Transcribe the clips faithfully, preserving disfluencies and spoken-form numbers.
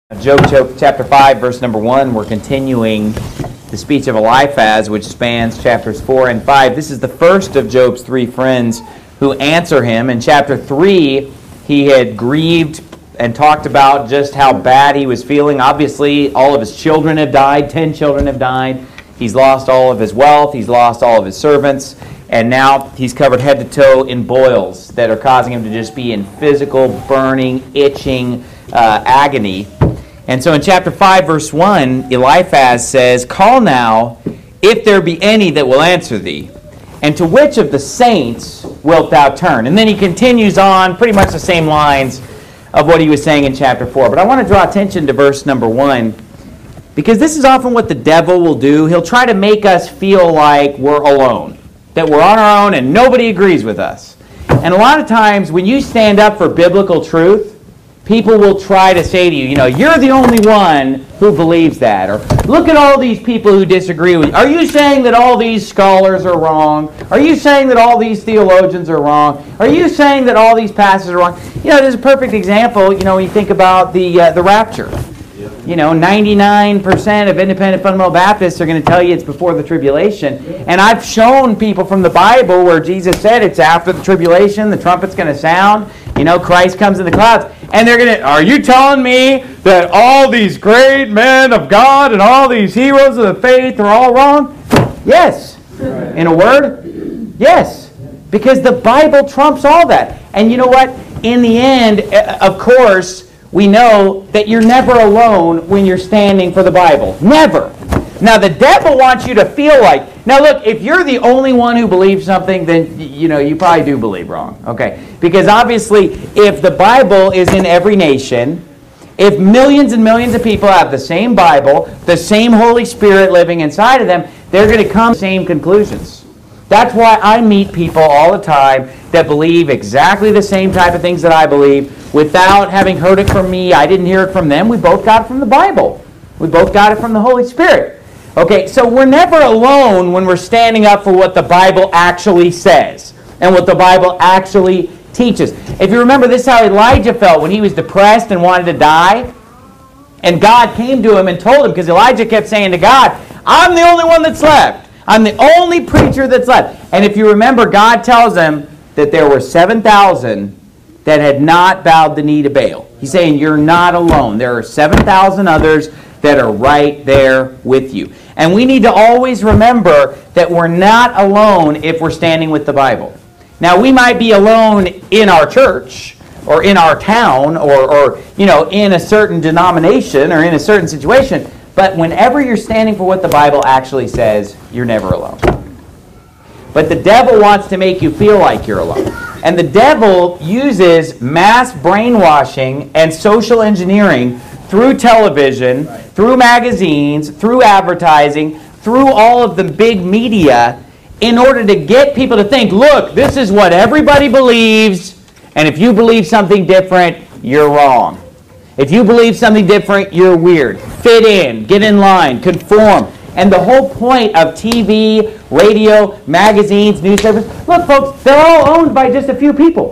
Job chapter five, verse number one, we're continuing the speech of Eliphaz, which spans chapters four and five. This is the first of Job's three friends who answer him. In chapter three, he had grieved and talked about just how bad he was feeling. Obviously, all of his children have died. Ten children have died. He's lost all of his wealth. He's lost all of his servants. And now he's covered head to toe in boils that are causing him to just be in physical, burning, itching uh, agony. And so in chapter five, verse one, Eliphaz says, "Call now, if there be any that will answer thee, and to which of the saints wilt thou turn?" And then he continues on, pretty much the same lines of what he was saying in chapter four. But I want to draw attention to verse number one, because this is often what the devil will do. He'll try to make us feel like we're alone, that we're on our own and nobody agrees with us. And a lot of times when you stand up for biblical truth, people will try to say to you, you know, you're the only one who believes that. Or look at all these people who disagree with you. Are you saying that all these scholars are wrong? Are you saying that all these theologians are wrong? Are you saying that all these pastors are wrong? You know, there's a perfect example, you know, when you think about the, uh, the rapture. You know, ninety-nine percent of independent fundamental Baptists are going to tell you it's before the tribulation. And I've shown people from the Bible where Jesus said it's after the tribulation, the trumpet's going to sound, you know, Christ comes in the clouds. And they're going to, are you telling me that all these great men of God and all these heroes of the faith are all wrong? Yes. In a word, yes. Because the Bible trumps all that. And you know what? In the end, of course, we know that you're never alone when you're standing for the Bible. Never. Now, the devil wants you to feel like, now look, if you're the only one who believes something, then, you know, you probably do believe wrong. Okay? Because obviously, if the Bible is in every nation, if millions and millions of people have the same Bible, the same Holy Spirit living inside of them, they're going to come to the same conclusions. That's why I meet people all the time that believe exactly the same type of things that I believe without having heard it from me. I didn't hear it from them. We both got it from the Bible. We both got it from the Holy Spirit. Okay, so we're never alone when we're standing up for what the Bible actually says and what the Bible actually teaches. If you remember, this is how Elijah felt when he was depressed and wanted to die. And God came to him and told him, because Elijah kept saying to God, I'm the only one that's left. I'm the only preacher that's left. And if you remember, God tells him that there were seven thousand that had not bowed the knee to Baal. He's saying you're not alone. There are seven thousand others that are right there with you. And we need to always remember that we're not alone if we're standing with the Bible. Now, we might be alone in our church or in our town or, or you know, in a certain denomination or in a certain situation, but whenever you're standing for what the Bible actually says, you're never alone. But the devil wants to make you feel like you're alone. And the devil uses mass brainwashing and social engineering through television, through magazines, through advertising, through all of the big media in order to get people to think, look, this is what everybody believes, and if you believe something different, you're wrong. If you believe something different, you're weird. Fit in, get in line, conform. And the whole point of T V, radio, magazines, newspapers, look, folks, they're all owned by just a few people.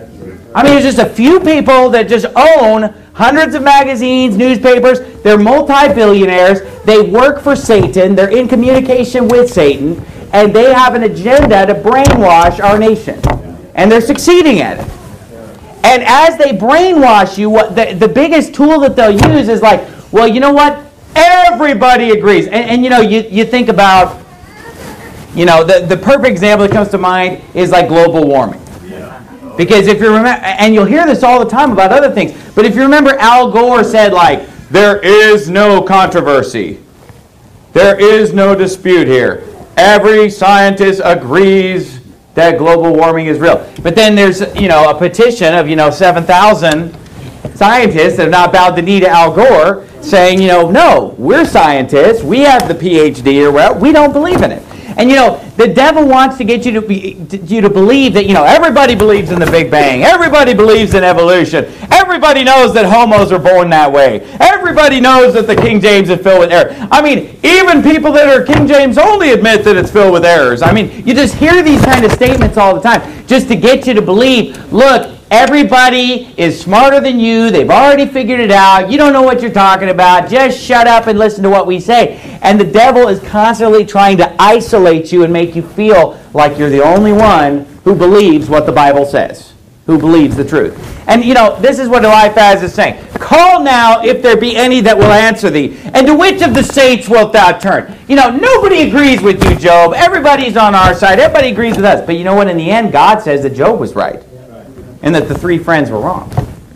I mean, there's just a few people that just own hundreds of magazines, newspapers. They're multi-billionaires. They work for Satan. They're in communication with Satan. And they have an agenda to brainwash our nation. And they're succeeding at it. And as they brainwash you, what the, the biggest tool that they'll use is like, well, you know what? Everybody agrees. And, and you know, you, you think about, you know, the, the perfect example that comes to mind is like global warming. Because if you remember, and you'll hear this all the time about other things, but if you remember, Al Gore said, like, there is no controversy. There is no dispute here. Every scientist agrees that global warming is real. But then there's, you know, a petition of, you know, seven thousand scientists that have not bowed the knee to Al Gore saying, you know, no, we're scientists. We have the P H D or whatever. We don't believe in it. And, you know, the devil wants to get you to, be, to, you to believe that, you know, everybody believes in the Big Bang. Everybody believes in evolution. Everybody knows that homos are born that way. Everybody knows that the King James is filled with error. I mean, even people that are King James only admit that it's filled with errors. I mean, you just hear these kind of statements all the time just to get you to believe, look, Everybody is smarter than you. They've already figured it out. You don't know what you're talking about. Just shut up and listen to what we say. And the devil is constantly trying to isolate you and make you feel like you're the only one who believes what the Bible says, who believes the truth. And, you know, this is what Eliphaz is saying. Call now if there be any that will answer thee. And to which of the saints wilt thou turn? You know, nobody agrees with you, Job. Everybody's on our side. Everybody agrees with us. But you know what? In the end, God says that Job was right. And that the three friends were wrong.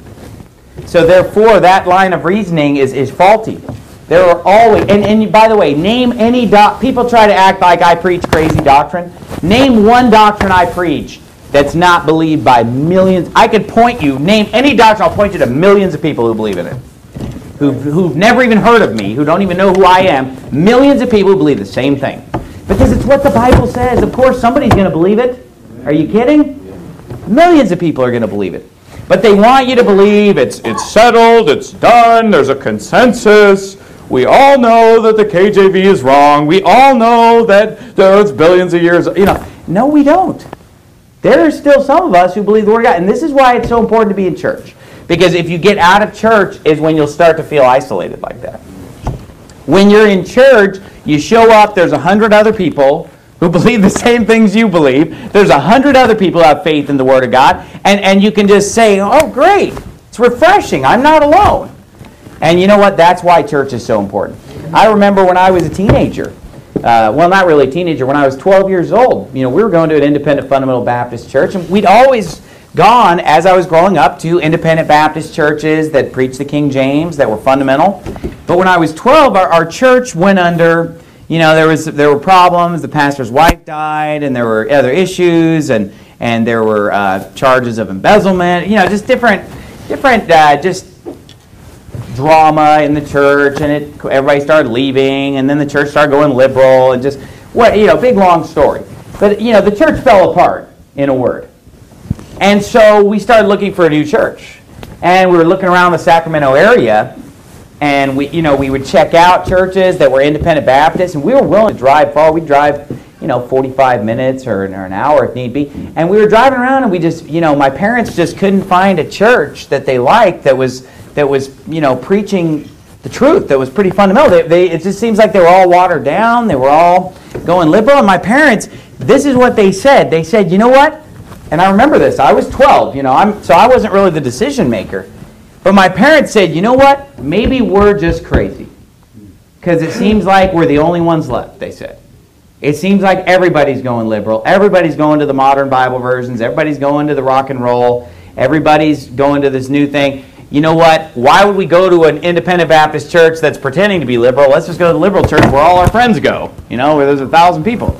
So therefore, that line of reasoning is, is faulty. There are always, and, and by the way, name any, doc, people try to act like I preach crazy doctrine. Name one doctrine I preach that's not believed by millions. I could point you, name any doctrine, I'll point you to millions of people who believe in it. Who've, who've never even heard of me, who don't even know who I am. Millions of people who believe the same thing. Because it's what the Bible says. Of course, somebody's going to believe it. Are you kidding? Millions of people are going to believe it. But they want you to believe it's it's settled, it's done, there's a consensus. We all know that the K J V is wrong. We all know that oh, it's billions of years. You know, no, we don't. There are still some of us who believe the Word of God. And this is why it's so important to be in church. Because if you get out of church is when you'll start to feel isolated like that. When you're in church, you show up, there's a hundred other people who believe the same things you believe. There's a hundred other people who have faith in the Word of God. And, and you can just say, oh, great. It's refreshing. I'm not alone. And you know what? That's why church is so important. I remember when I was a teenager. Uh, well, not really a teenager. When I was twelve years old, you know, we were going to an independent fundamental Baptist church. And we'd always gone, as I was growing up, to independent Baptist churches that preached the King James, that were fundamental. But when I was twelve, our, our church went under... You know, there was there were problems. The pastor's wife died, and there were other issues, and and there were uh, charges of embezzlement. You know, just different, different, uh, just drama in the church, and it everybody started leaving, and then the church started going liberal, and just what you know, big long story. But you know, the church fell apart in a word, and so we started looking for a new church, and we were looking around the Sacramento area. And we, you know, we would check out churches that were independent Baptists, and we were willing to drive far. We'd drive, you know, forty-five minutes or, or an hour if need be. And we were driving around, and we just, you know, my parents just couldn't find a church that they liked that was, that was, you know, preaching the truth. That was pretty fundamental. They, they, it just seems like they were all watered down. They were all going liberal. And my parents, this is what they said. They said, you know what? And I remember this. I was twelve. You know, I'm so I wasn't really the decision maker. But my parents said, you know what? Maybe we're just crazy. Because it seems like we're the only ones left, they said. It seems like everybody's going liberal. Everybody's going to the modern Bible versions. Everybody's going to the rock and roll. Everybody's going to this new thing. You know what? Why would we go to an independent Baptist church that's pretending to be liberal? Let's just go to the liberal church where all our friends go. You know, where there's a thousand people.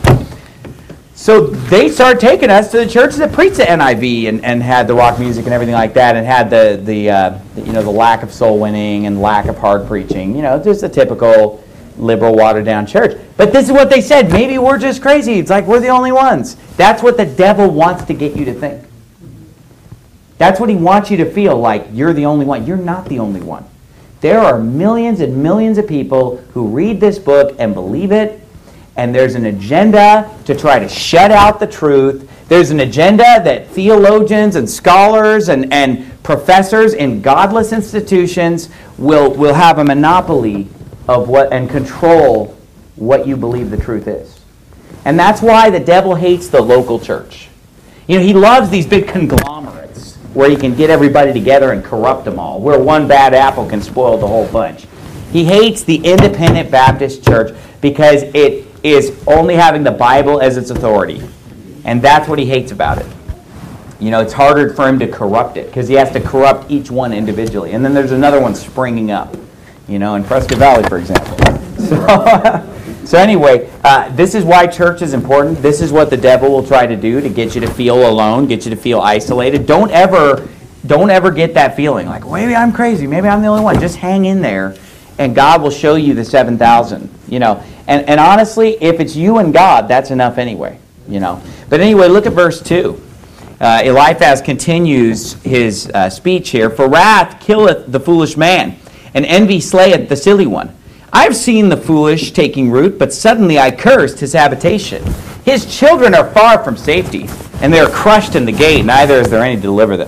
So they started taking us to the churches that preached the N I V and, and had the rock music and everything like that, and had the the uh, you know the lack of soul winning and lack of hard preaching. You know, just a typical liberal, watered down church. But this is what they said. Maybe we're just crazy. It's like we're the only ones. That's what the devil wants to get you to think. That's what he wants you to feel like you're the only one. You're not the only one. There are millions and millions of people who read this book and believe it. And there's an agenda to try to shut out the truth. There's an agenda that theologians and scholars and, and professors in godless institutions will, will have a monopoly of what and control what you believe the truth is. And that's why the devil hates the local church. You know, he loves these big conglomerates where he can get everybody together and corrupt them all, where one bad apple can spoil the whole bunch. He hates the independent Baptist church because it is only having the Bible as its authority. And that's what he hates about it. You know, it's harder for him to corrupt it because he has to corrupt each one individually. And then there's another one springing up, you know, in Prescott Valley, for example. So, so anyway, uh, this is why church is important. This is what the devil will try to do to get you to feel alone, get you to feel isolated. Don't ever, don't ever get that feeling like, well, maybe I'm crazy, maybe I'm the only one. Just hang in there, and God will show you the seven thousand, you know. And, and honestly, if it's you and God, that's enough anyway, you know. But anyway, look at verse two. Uh, Eliphaz continues his uh, speech here. For wrath killeth the foolish man, and envy slayeth the silly one. I have seen the foolish taking root, but suddenly I cursed his habitation. His children are far from safety, and they are crushed in the gate, neither is there any to deliver them.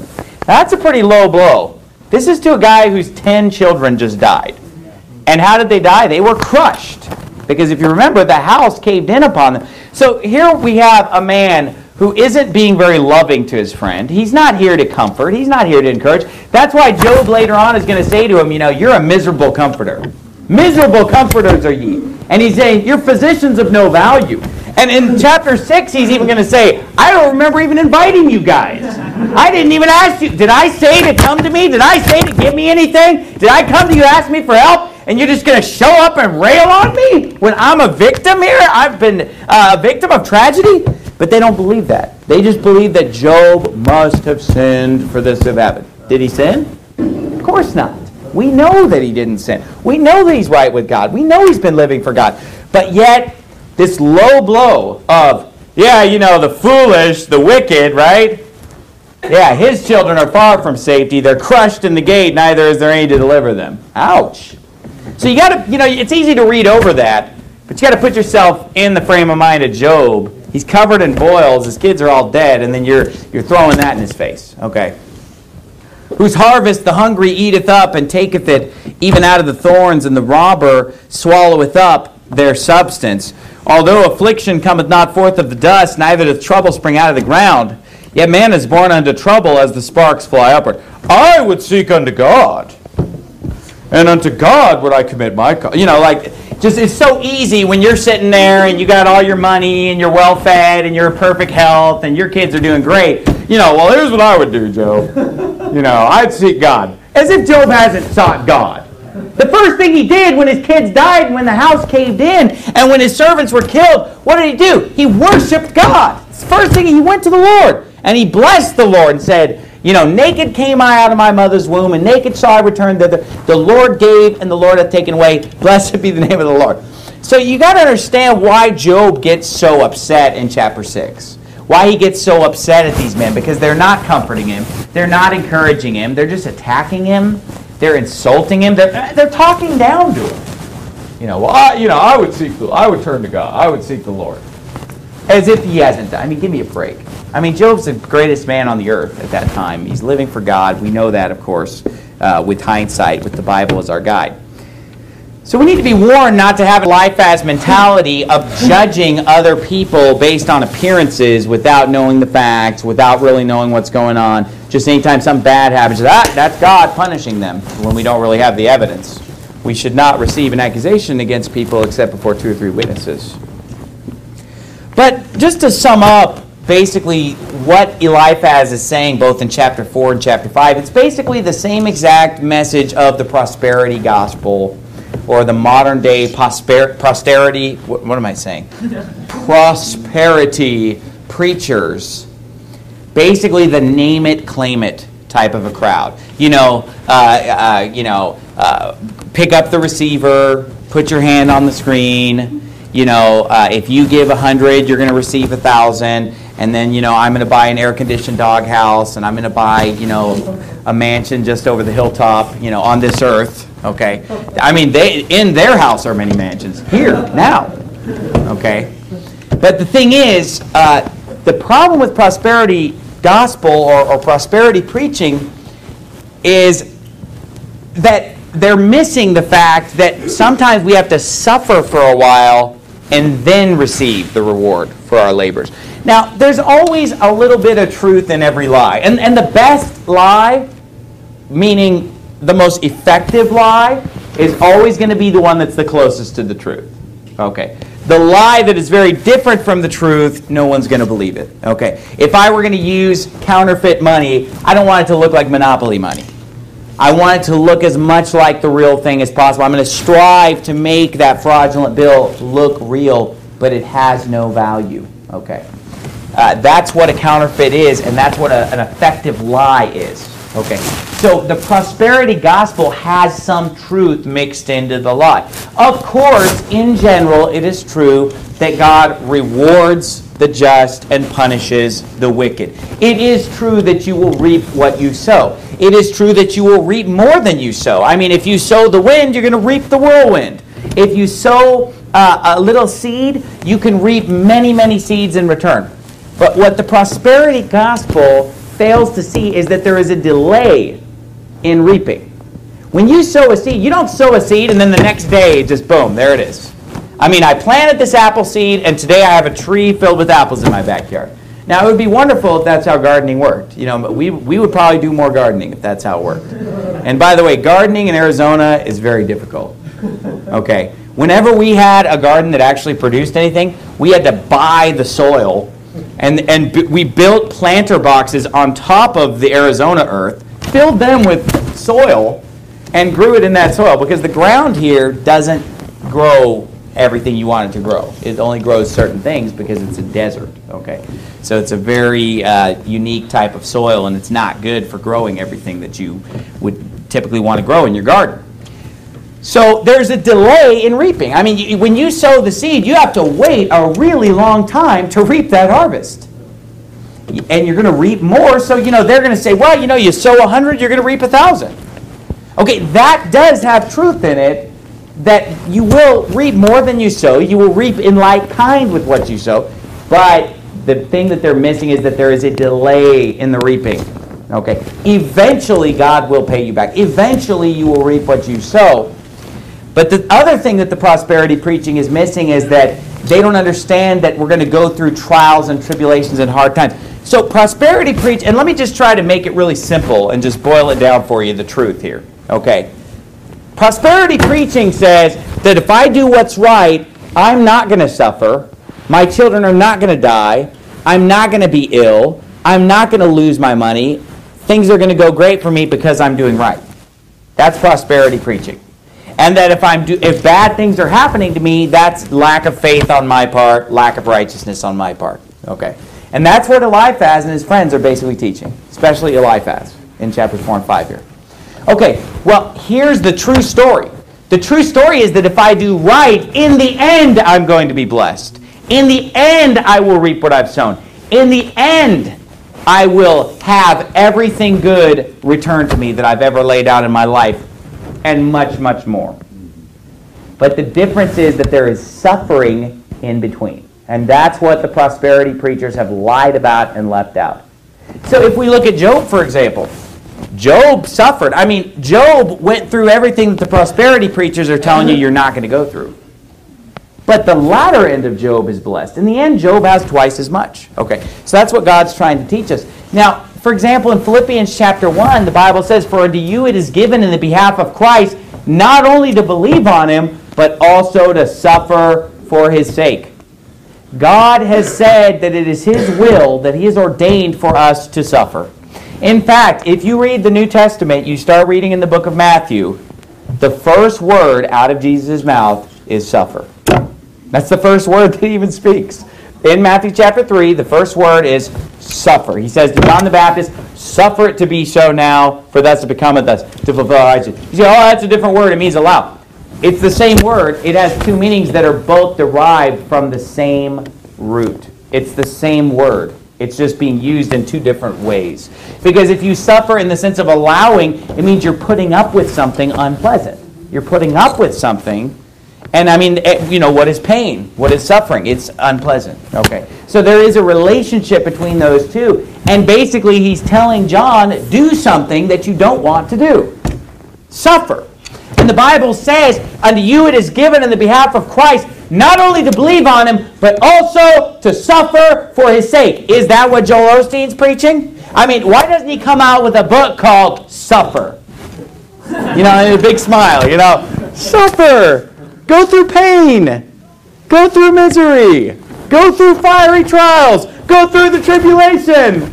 That's a pretty low blow. This is to a guy whose ten children just died. And how did they die? They were crushed. Because if you remember, the house caved in upon them. So here we have a man who isn't being very loving to his friend. He's not here to comfort. He's not here to encourage. That's why Job later on is going to say to him, you know, you're a miserable comforter. Miserable comforters are ye. And he's saying, you're physicians of no value. And in chapter six, he's even going to say, I don't remember even inviting you guys. I didn't even ask you. Did I say to come to me? Did I say to give me anything? Did I come to you to ask me for help? And you're just going to show up and rail on me when I'm a victim here? I've been uh, a victim of tragedy? But they don't believe that. They just believe that Job must have sinned for this to have happened. Did he sin? Of course not. We know that he didn't sin. We know that he's right with God. We know he's been living for God. But yet, this low blow of, yeah, you know, the foolish, the wicked, right? Yeah, his children are far from safety. They're crushed in the gate. Neither is there any to deliver them. Ouch. So you got to, you know, it's easy to read over that, but you got to put yourself in the frame of mind of Job. He's covered in boils. His kids are all dead, and then you're you're throwing that in his face. Okay. Whose harvest the hungry eateth up, and taketh it even out of the thorns, and the robber swalloweth up their substance. Although affliction cometh not forth of the dust, neither doth trouble spring out of the ground, yet man is born unto trouble as the sparks fly upward. I would seek unto God, and unto God would I commit my cause. You know, like, just it's so easy when you're sitting there and you got all your money and you're well fed and you're in perfect health and your kids are doing great. You know, well, here's what I would do, Job. You know, I'd seek God. As if Job hasn't sought God. The first thing he did when his kids died, when the house caved in, and when his servants were killed, what did he do? He worshiped God. It's the first thing, he went to the Lord. And he blessed the Lord and said, you know, naked came I out of my mother's womb, and naked shall I return thither. The Lord gave, and the Lord hath taken away. Blessed be the name of the Lord. So you got to understand why Job gets so upset in chapter six. Why he gets so upset at these men. Because they're not comforting him. They're not encouraging him. They're just attacking him. They're insulting him. They're, they're talking down to him. You know, well, I, you know, I would seek the, I would turn to God. I would seek the Lord. As if he hasn't done. I mean, give me a break. I mean, Job's the greatest man on the earth at that time. He's living for God. We know that, of course, uh, with hindsight, with the Bible as our guide. So we need to be warned not to have a Eliphaz mentality of judging other people based on appearances without knowing the facts, without really knowing what's going on. Just anytime something bad happens, ah, that's God punishing them when we don't really have the evidence. We should not receive an accusation against people except before two or three witnesses. But just to sum up, basically what Eliphaz is saying both in chapter four and chapter five, it's basically the same exact message of the prosperity gospel, or the modern day prosper, posterity, what, what am I saying? Prosperity preachers. Basically the name it, claim it type of a crowd. You know, uh, uh, you know, uh, pick up the receiver, put your hand on the screen. You know, uh, if you give a hundred, you're going to receive a thousand. And then, you know, I'm going to buy an air-conditioned doghouse, and I'm going to buy, you know, a mansion just over the hilltop, you know, on this earth. Okay, I mean, they in their house are many mansions here now. Okay, but the thing is, uh, the problem with prosperity gospel or, or prosperity preaching is that they're missing the fact that sometimes we have to suffer for a while and then receive the reward for our labors. Now, there's always a little bit of truth in every lie. And, and the best lie, meaning the most effective lie, is always going to be the one that's the closest to the truth. Okay. The lie that is very different from the truth, no one's going to believe it. Okay. If I were going to use counterfeit money, I don't want it to look like Monopoly money. I want it to look as much like the real thing as possible. I'm going to strive to make that fraudulent bill look real, but it has no value. Okay. Uh, that's what a counterfeit is, and that's what a, an effective lie is. Okay. So the prosperity gospel has some truth mixed into the lie. Of course, in general, it is true that God rewards the just and punishes the wicked. It is true that you will reap what you sow. It is true that you will reap more than you sow. I mean, if you sow the wind, you're going to reap the whirlwind. If you sow uh, a little seed, you can reap many, many seeds in return. But what the prosperity gospel fails to see is that there is a delay in reaping. When you sow a seed, you don't sow a seed and then the next day, just boom, there it is. I mean, I planted this apple seed, and today I have a tree filled with apples in my backyard. Now, it would be wonderful if that's how gardening worked. You know, but we, we would probably do more gardening if that's how it worked. And by the way, gardening in Arizona is very difficult. Okay. Whenever we had a garden that actually produced anything, we had to buy the soil, and, and b- we built planter boxes on top of the Arizona earth, filled them with soil, and grew it in that soil, because the ground here doesn't grow everything you want it to grow. It only grows certain things because it's a desert, okay? So it's a very uh, unique type of soil, and it's not good for growing everything that you would typically want to grow in your garden. So there's a delay in reaping. I mean, you, when you sow the seed, you have to wait a really long time to reap that harvest. And you're going to reap more, so, you know, they're going to say, well, you know, you sow one hundred, you're going to reap one thousand. Okay, that does have truth in it, that you will reap more than you sow. You will reap in like kind with what you sow. But the thing that they're missing is that there is a delay in the reaping. Okay, eventually God will pay you back. Eventually you will reap what you sow. But the other thing that the prosperity preaching is missing is that they don't understand that we're going to go through trials and tribulations and hard times. So prosperity preach, and let me just try to make it really simple and just boil it down for you, the truth here. Okay. Prosperity preaching says that if I do what's right, I'm not going to suffer. My children are not going to die. I'm not going to be ill. I'm not going to lose my money. Things are going to go great for me because I'm doing right. That's prosperity preaching. And that if I'm do, if bad things are happening to me, that's lack of faith on my part, lack of righteousness on my part. Okay. And that's what Eliphaz and his friends are basically teaching, especially Eliphaz in chapters four and five here. Okay, well, here's the true story. The true story is that if I do right, in the end, I'm going to be blessed. In the end, I will reap what I've sown. In the end, I will have everything good returned to me that I've ever laid out in my life, and much, much more. But the difference is that there is suffering in between. And that's what the prosperity preachers have lied about and left out. So if we look at Job, for example, Job suffered. I mean, Job went through everything that the prosperity preachers are telling you you're not going to go through. But the latter end of Job is blessed. In the end, Job has twice as much. Okay, so that's what God's trying to teach us. Now, for example, in Philippians chapter one, the Bible says, "For unto you it is given in the behalf of Christ, not only to believe on him, but also to suffer for his sake." God has said that it is his will, that he has ordained for us to suffer. In fact, if you read the New Testament, you start reading in the book of Matthew, the first word out of Jesus' mouth is suffer. That's the first word that he even speaks. In Matthew chapter three, the first word is suffer. He says to John the Baptist, "Suffer it to be so now, for thus it becometh us to fulfill our righteousness." You say, "Oh, that's a different word. It means allow." It's the same word. It has two meanings that are both derived from the same root. It's the same word. It's just being used in two different ways. Because if you suffer in the sense of allowing, it means you're putting up with something unpleasant. You're putting up with something. And I mean, you know, what is pain? What is suffering? It's unpleasant. Okay. So there is a relationship between those two. And basically he's telling John, do something that you don't want to do. Suffer. And the Bible says, unto you it is given in the behalf of Christ, not only to believe on him, but also to suffer for his sake. Is that what Joel Osteen's preaching? I mean, why doesn't he come out with a book called Suffer? You know, and a big smile, you know. Suffer. Go through pain. Go through misery. Go through fiery trials. Go through the tribulation.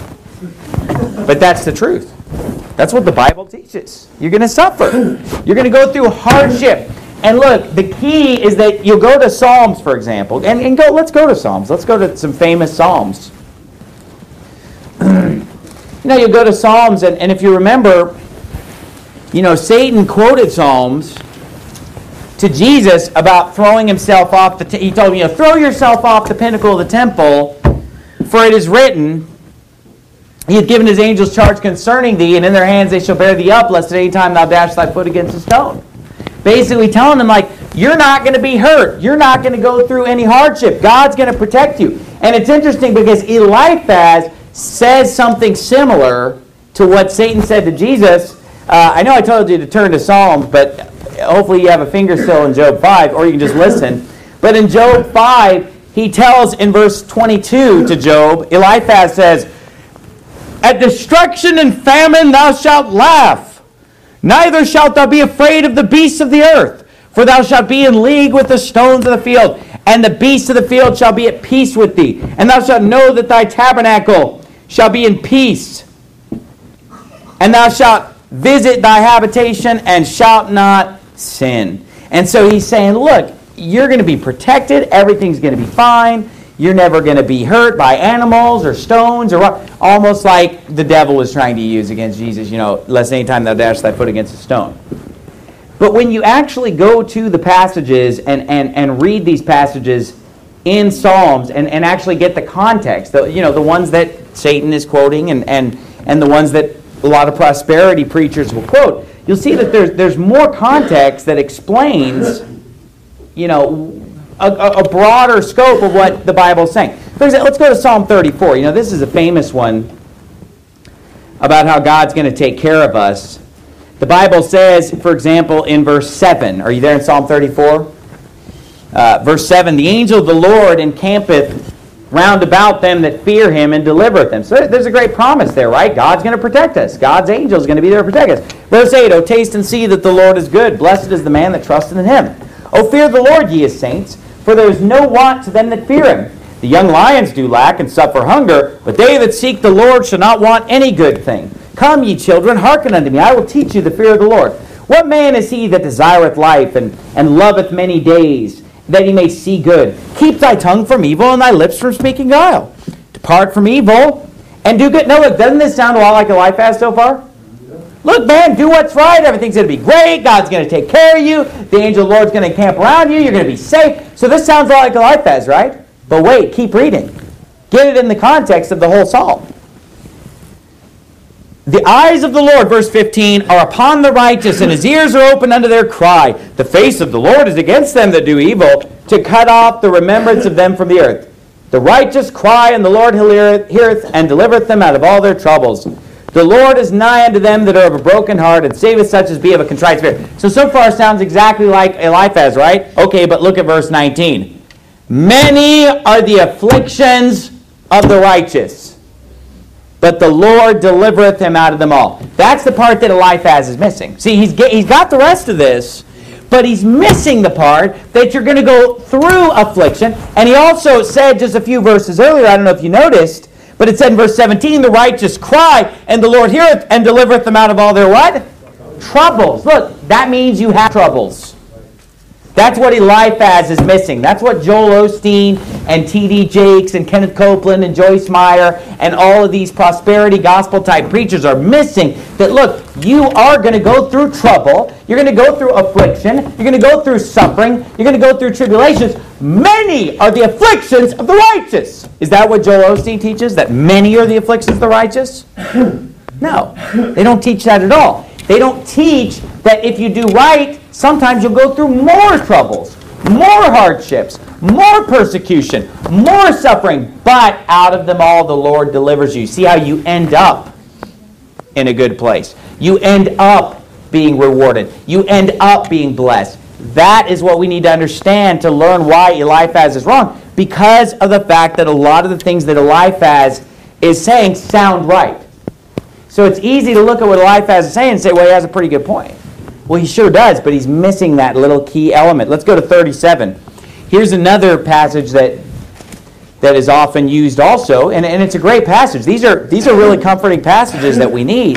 But that's the truth. That's what the Bible teaches. You're going to suffer. You're going to go through hardship. And look, the key is that you go to Psalms, for example, and, and go. Let's go to Psalms. Let's go to some famous Psalms. You know, you go to Psalms, and, and if you remember, you know, Satan quoted Psalms to Jesus about throwing himself off the... T- he told him, you know, throw yourself off the pinnacle of the temple, for it is written, he hath given his angels charge concerning thee, and in their hands they shall bear thee up, lest at any time thou dash thy foot against a stone. Basically telling them, like, you're not going to be hurt. You're not going to go through any hardship. God's going to protect you. And it's interesting because Eliphaz says something similar to what Satan said to Jesus. Uh, I know I told you to turn to Psalms, but hopefully you have a finger still in Job five, or you can just listen. But in Job five, he tells in verse twenty-two to Job, Eliphaz says, "At destruction and famine thou shalt laugh, neither shalt thou be afraid of the beasts of the earth, for thou shalt be in league with the stones of the field, and the beasts of the field shall be at peace with thee, and thou shalt know that thy tabernacle shall be in peace, and thou shalt visit thy habitation, and shalt not sin." And so he's saying, look, you're going to be protected, everything's going to be fine, you're never going to be hurt by animals or stones, or what, almost like the devil was trying to use against Jesus, you know, lest any time thou dash thy foot against a stone. But when you actually go to the passages and, and, and read these passages in Psalms and, and actually get the context, the, you know, the ones that Satan is quoting and, and, and the ones that a lot of prosperity preachers will quote, you'll see that there's, there's more context that explains, you know, a, a broader scope of what the Bible is saying. For example, let's go to Psalm thirty-four. You know, this is a famous one about how God's going to take care of us. The Bible says, for example, in verse seven, are you there in Psalm thirty-four? Uh, verse seven, "The angel of the Lord encampeth round about them that fear him and delivereth them." So there's a great promise there, right? God's going to protect us. God's angel is going to be there to protect us. Verse eight, "O taste and see that the Lord is good. Blessed is the man that trusteth in him. O fear the Lord, ye his saints, for there is no want to them that fear him. The young lions do lack and suffer hunger, but they that seek the Lord shall not want any good thing. Come, ye children, hearken unto me. I will teach you the fear of the Lord. What man is he that desireth life and, and loveth many days, that he may see good? Keep thy tongue from evil and thy lips from speaking guile. Depart from evil and do good." Now look, doesn't this sound a lot like Eliphaz so far? Look, man, do what's right. Everything's going to be great. God's going to take care of you. The angel of the Lord's going to camp around you. You're going to be safe. So this sounds a lot like Eliphaz, right? But wait, keep reading. Get it in the context of the whole psalm. "The eyes of the Lord," verse fifteen, "are upon the righteous, and his ears are open unto their cry. The face of the Lord is against them that do evil, to cut off the remembrance of them from the earth. The righteous cry, and the Lord heareth, and delivereth them out of all their troubles. The Lord is nigh unto them that are of a broken heart, and saveth such as be of a contrite spirit." So, so far sounds exactly like Eliphaz, right? Okay, but look at verse nineteen. "Many are the afflictions of the righteous, but the Lord delivereth him out of them all." That's the part that Eliphaz is missing. See, he's, get, he's got the rest of this, but he's missing the part that you're going to go through affliction. And he also said just a few verses earlier, I don't know if you noticed, but it said in verse seventeen, "The righteous cry, and the Lord heareth, and delivereth them out of all their" what? Troubles. Look, that means you have troubles. That's what Eliphaz is missing. That's what Joel Osteen and T D Jakes and Kenneth Copeland and Joyce Meyer and all of these prosperity gospel type preachers are missing. That look, you are going to go through trouble. You're going to go through affliction. You're going to go through suffering. You're going to go through tribulations. Many are the afflictions of the righteous. Is that what Joel Osteen teaches? That many are the afflictions of the righteous? No, they don't teach that at all. They don't teach that if you do right, sometimes you'll go through more troubles, more hardships, more persecution, more suffering, but out of them all the Lord delivers you. See how you end up in a good place. You end up being rewarded. You end up being blessed. That is what we need to understand to learn why Eliphaz is wrong, because of the fact that a lot of the things that Eliphaz is saying sound right. So it's easy to look at what Eliphaz is saying and say, well, he has a pretty good point. Well, he sure does, but he's missing that little key element. Let's go to thirty-seven. Here's another passage that that is often used also, and, and it's a great passage. These are, these are really comforting passages that we need.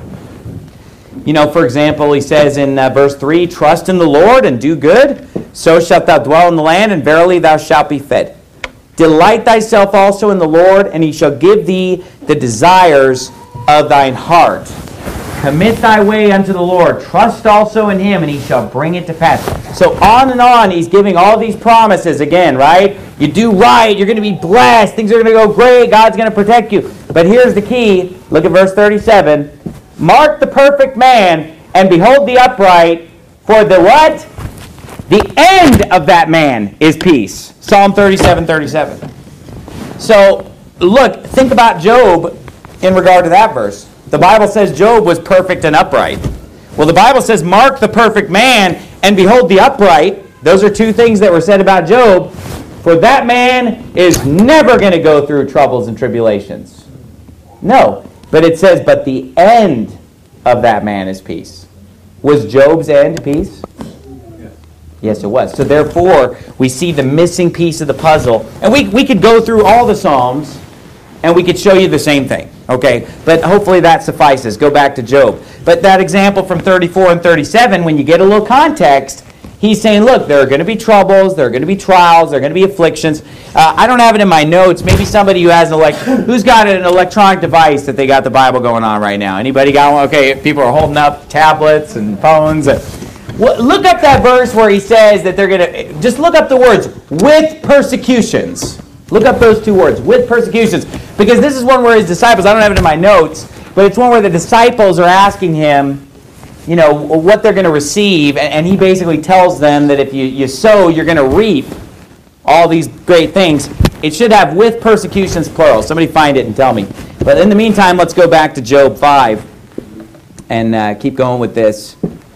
You know, for example, he says in uh, verse three, "Trust in the Lord and do good, so shalt thou dwell in the land, and verily thou shalt be fed. Delight thyself also in the Lord, and he shall give thee the desires of thine heart. Commit thy way unto the Lord. Trust also in him, and he shall bring it to pass." So on and on, he's giving all these promises again, right? You do right, you're going to be blessed, things are going to go great, God's going to protect you. But here's the key. Look at verse thirty-seven. "Mark the perfect man, and behold the upright, for the" what? "The end of that man is peace." Psalm thirty-seven, thirty-seven. So look, think about Job in regard to that verse. The Bible says Job was perfect and upright. Well, the Bible says, mark the perfect man, and behold the upright. Those are two things that were said about Job. For that man is never going to go through troubles and tribulations. No. But it says, but the end of that man is peace. Was Job's end peace? Yes, yes it was. So therefore, we see the missing piece of the puzzle. And we, we could go through all the Psalms, and we could show you the same thing. Okay? But hopefully that suffices. Go back to Job. But that example from thirty-four and thirty-seven, when you get a little context, he's saying, look, there are going to be troubles, there are going to be trials, there are going to be afflictions. Uh, I don't have it in my notes. Maybe somebody who has an elect- who's got an electronic device that they got the Bible going on right now. Anybody got one? Okay, people are holding up tablets and phones. Well, look up that verse where he says that they're going to, just look up the words, with persecutions. Look up those two words, with persecutions. Because this is one where his disciples, I don't have it in my notes, but it's one where the disciples are asking him, you know, what they're going to receive, and he basically tells them that if you, you sow, you're going to reap all these great things. It should have with persecutions plural. Somebody find it and tell me. But in the meantime, let's go back to Job five and uh, keep going with this.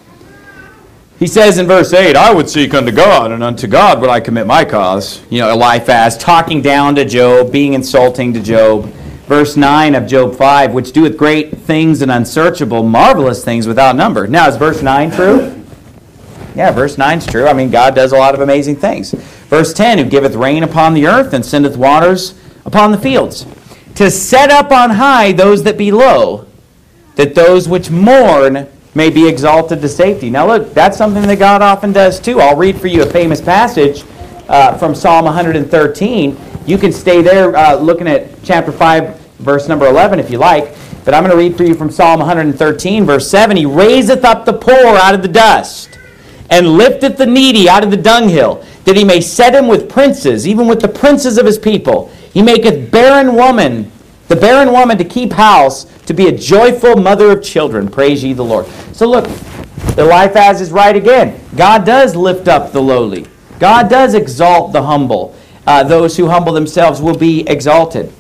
He says in verse eight, I would seek unto God, and unto God would I commit my cause. You know, Eliphaz talking down to Job, being insulting to Job. Verse nine of Job five, which doeth great things and unsearchable, marvelous things without number. Now, is verse nine true? Yeah, verse nine is true. I mean, God does a lot of amazing things. Verse ten, who giveth rain upon the earth and sendeth waters upon the fields, to set up on high those that be low, that those which mourn may be exalted to safety. Now look, that's something that God often does too. I'll read for you a famous passage uh, from Psalm one hundred thirteen. You can stay there uh, looking at chapter five, verse number eleven if you like. But I'm going to read for you from Psalm one hundred thirteen, verse seven. He raiseth up the poor out of the dust, and lifteth the needy out of the dunghill, that he may set him with princes, even with the princes of his people. He maketh barren woman, the barren woman to keep house, to be a joyful mother of children. Praise ye the Lord. So look, Eliphaz is right again. God does lift up the lowly. God does exalt the humble. Uh, those who humble themselves will be exalted.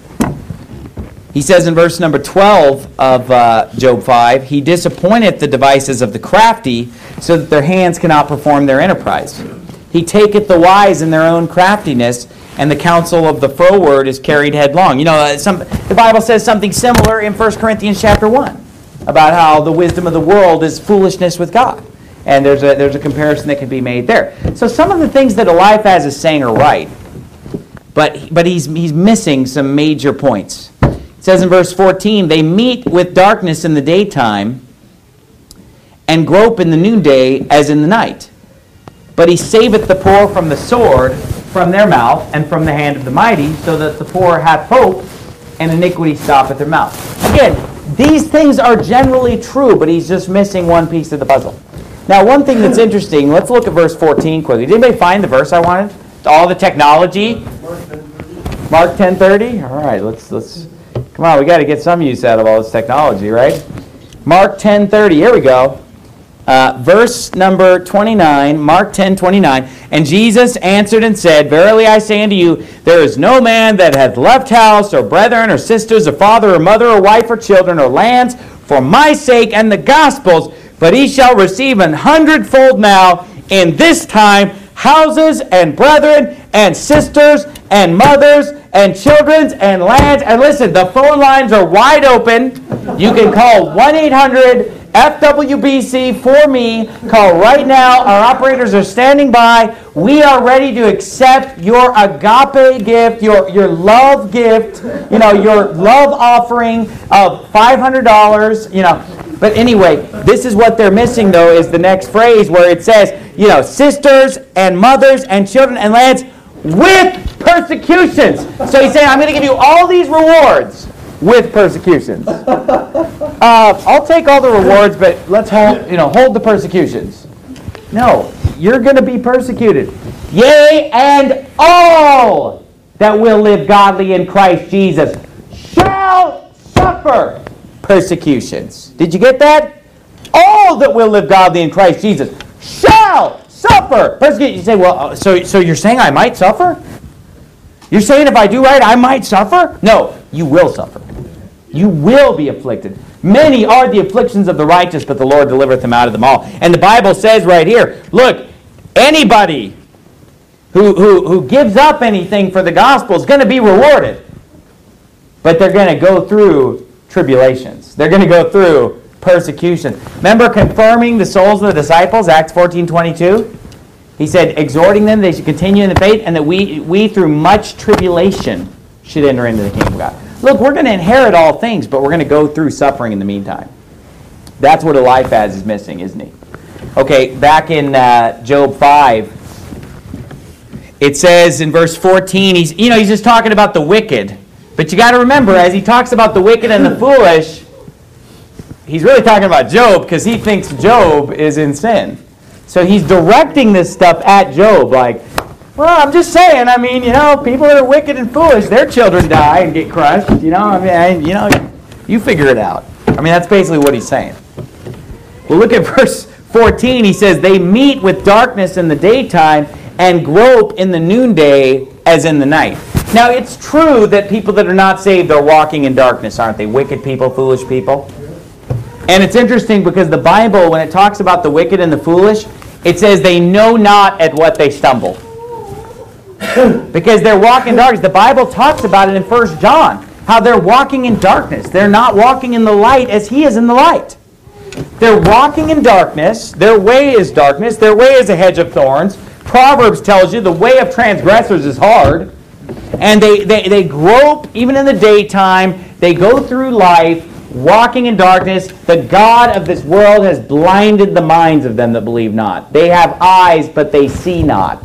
He says in verse number twelve of uh, Job five, he disappointeth the devices of the crafty, so that their hands cannot perform their enterprise. He taketh the wise in their own craftiness, and the counsel of the froward is carried headlong. You know, uh, some, the Bible says something similar in First Corinthians chapter one, about how the wisdom of the world is foolishness with God. And there's a, there's a comparison that can be made there. So some of the things that Eliphaz is saying are right, but, but he's, he's missing some major points. It says in verse fourteen, they meet with darkness in the daytime, and grope in the noonday as in the night. But he saveth the poor from the sword, from their mouth, and from the hand of the mighty, so that the poor hath hope, and iniquity stoppeth their mouth. Again, these things are generally true, but he's just missing one piece of the puzzle. Now, one thing that's interesting, let's look at verse fourteen quickly. Did anybody find the verse I wanted? All the technology? Mark ten thirty? All right, let's, let's, come on, we got to get some use out of all this technology, right? Mark ten thirty, here we go. Uh, verse number twenty-nine, Mark ten twenty-nine. And Jesus answered and said, verily I say unto you, there is no man that hath left house, or brethren, or sisters, or father, or mother, or wife, or children, or lands, for my sake and the gospel's, but he shall receive an hundredfold now in this time houses, and brethren, and sisters, and mothers, and children, and lands. And listen, the phone lines are wide open. You can call one eight hundred F W B C for me. Call right now. Our operators are standing by. We are ready to accept your agape gift, your, your love gift, you know, your love offering of five hundred dollars, you know. But anyway, this is what they're missing, though, is the next phrase where it says, you know, sisters and mothers and children and lands with persecutions. So he's saying, I'm going to give you all these rewards with persecutions. Uh, I'll take all the rewards, but let's hold, you know, hold the persecutions. No, you're going to be persecuted. Yea, and all that will live godly in Christ Jesus shall suffer persecutions. Did you get that? All that will live godly in Christ Jesus shall suffer persecution. You say, well, so, so you're saying I might suffer? You're saying if I do right, I might suffer? No, you will suffer. You will be afflicted. Many are the afflictions of the righteous, but the Lord delivereth them out of them all. And the Bible says right here, look, anybody who, who, who gives up anything for the gospel is going to be rewarded. But they're going to go through tribulations. They're going to go through persecution. Remember confirming the souls of the disciples, Acts fourteen twenty-two? He said, exhorting them they should continue in the faith, and that we, we through much tribulation should enter into the kingdom of God. Look, we're going to inherit all things, but we're going to go through suffering in the meantime. That's what Eliphaz is missing, isn't he? Okay, back in uh, Job five, it says in verse fourteen, he's, you know, he's just talking about the wicked. But you got to remember, as he talks about the wicked and the foolish, he's really talking about Job because he thinks Job is in sin. So he's directing this stuff at Job, like, well, I'm just saying, I mean, you know, people that are wicked and foolish, their children die and get crushed, you know, I mean, I, you know, you figure it out. I mean, that's basically what he's saying. Well, look at verse fourteen. He says, they meet with darkness in the daytime and grope in the noonday as in the night. Now, it's true that people that are not saved are walking in darkness, aren't they? Wicked people, foolish people. And it's interesting because the Bible, when it talks about the wicked and the foolish, it says they know not at what they stumble. Because they're walking in darkness. The Bible talks about it in First John, how they're walking in darkness. They're not walking in the light as he is in the light. They're walking in darkness. Their way is darkness. Their way is a hedge of thorns. Proverbs tells you the way of transgressors is hard. And they, they, they grope even in the daytime. They go through life walking in darkness. The God of this world has blinded the minds of them that believe not. They have eyes, but they see not.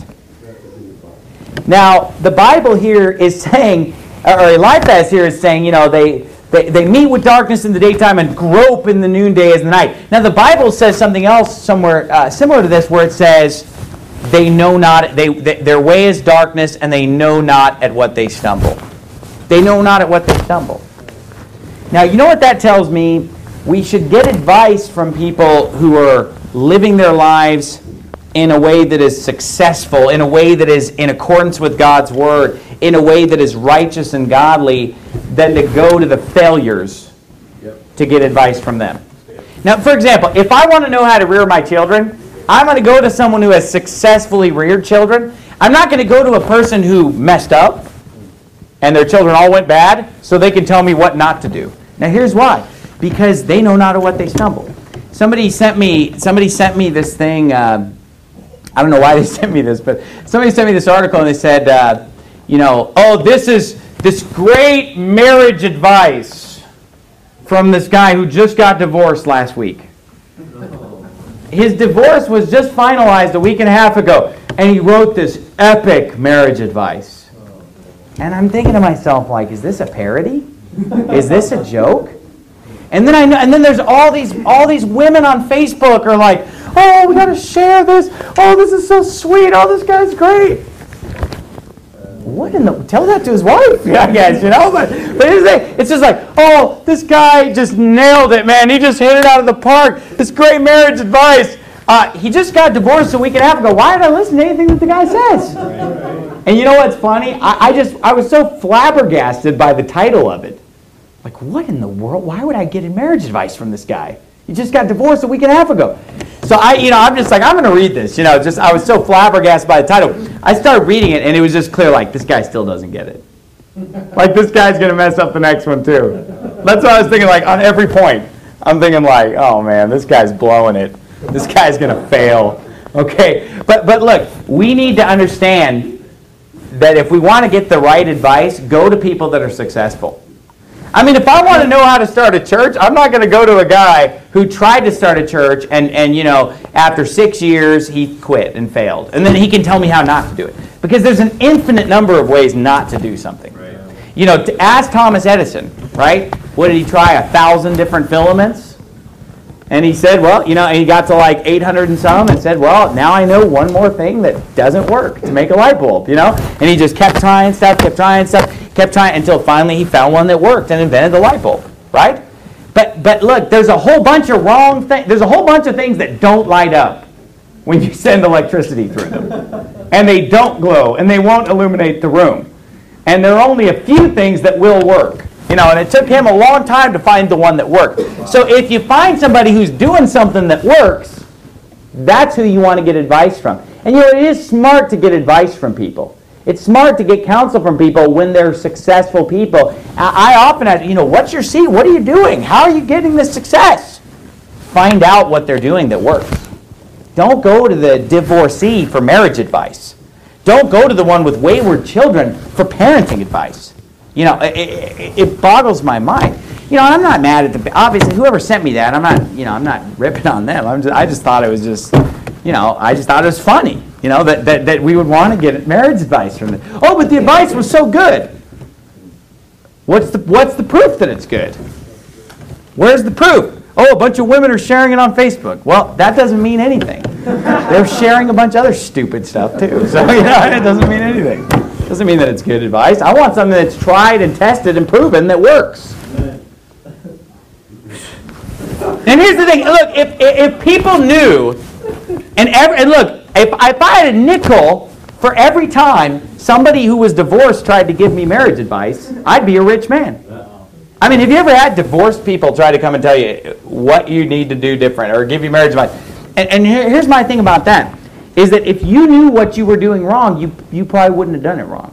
Now, the Bible here is saying, or Eliphaz here is saying, you know, they, they, they meet with darkness in the daytime and grope in the noonday as the night. Now, the Bible says something else somewhere uh, similar to this, where it says, they know not, they, they their way is darkness, and they know not at what they stumble. They know not at what they stumble. Now, you know what that tells me? We should get advice from people who are living their lives in a way that is successful, in a way that is in accordance with God's Word, in a way that is righteous and godly, than to go to the failures yep. to get advice from them. Now, for example, if I want to know how to rear my children, I'm going to go to someone who has successfully reared children. I'm not going to go to a person who messed up and their children all went bad so they can tell me what not to do. Now, here's why. Because they know not of what they stumble. Somebody sent me, somebody sent me this thing. Uh, I don't know why they sent me this, but somebody sent me this article and they said, uh, you know, oh, this is this great marriage advice from this guy who just got divorced last week. His divorce was just finalized a week and a half ago, and he wrote this epic marriage advice. And I'm thinking to myself, like, is this a parody? Is this a joke? And then I know, and then there's all these all these women on Facebook are like, oh, we got to share this. Oh, this is so sweet. Oh, this guy's great. What in the? Tell that to his wife, I guess, you know. But but it's just like, oh, this guy just nailed it, man. He just hit it out of the park. This great marriage advice. Uh, he just got divorced a week and a half ago. Why did I listen to anything that the guy says? And you know what's funny? I, I just I was so flabbergasted by the title of it. Like, what in the world? Why would I get marriage advice from this guy? He just got divorced a week and a half ago. So I, you know, I'm just like, I'm going to read this. You know, just I was so flabbergasted by the title. I started reading it, and it was just clear, like, this guy still doesn't get it. Like, this guy's going to mess up the next one, too. That's what I was thinking, like, on every point. I'm thinking, like, oh, man, this guy's blowing it. This guy's going to fail. Okay, but but look, we need to understand that if we want to get the right advice, go to people that are successful. I mean, if I want to know how to start a church, I'm not going to go to a guy who tried to start a church and, and, you know, after six years, he quit and failed. And then he can tell me how not to do it. Because there's an infinite number of ways not to do something. Right. You know, to ask Thomas Edison, right? What did he try? A thousand different filaments? And he said, well, you know, and he got to like eight hundred and some and said, well, now I know one more thing that doesn't work to make a light bulb, you know? And he just kept trying stuff, kept trying stuff, kept trying until finally he found one that worked and invented the light bulb, right? But but look, there's a whole bunch of wrong things. There's a whole bunch of things that don't light up when you send electricity through them. And they don't glow, and they won't illuminate the room. And there are only a few things that will work. You know, and it took him a long time to find the one that worked. So if you find somebody who's doing something that works, that's who you want to get advice from. And you know, it is smart to get advice from people. It's smart to get counsel from people when they're successful people. I often ask, you know, what's your secret? What are you doing? How are you getting this success? Find out what they're doing that works. Don't go to the divorcee for marriage advice. Don't go to the one with wayward children for parenting advice. You know, it, it, it boggles my mind. You know, I'm not mad at the, obviously, whoever sent me that, I'm not, you know, I'm not ripping on them. I'm just, I just thought it was just, you know, I just thought it was funny, you know, that, that, that we would want to get marriage advice from them. Oh, but the advice was so good. What's the, what's the proof that it's good? Where's the proof? Oh, a bunch of women are sharing it on Facebook. Well, that doesn't mean anything. They're sharing a bunch of other stupid stuff, too. So, you know, it doesn't mean anything. Doesn't mean that it's good advice. I want something that's tried and tested and proven that works. And here's the thing. Look, if, if people knew, and, every, and look, if, if I had a nickel for every time somebody who was divorced tried to give me marriage advice, I'd be a rich man. I mean, have you ever had divorced people try to come and tell you what you need to do different or give you marriage advice? And, and here, here's my thing about that, is that if you knew what you were doing wrong, you, you probably wouldn't have done it wrong.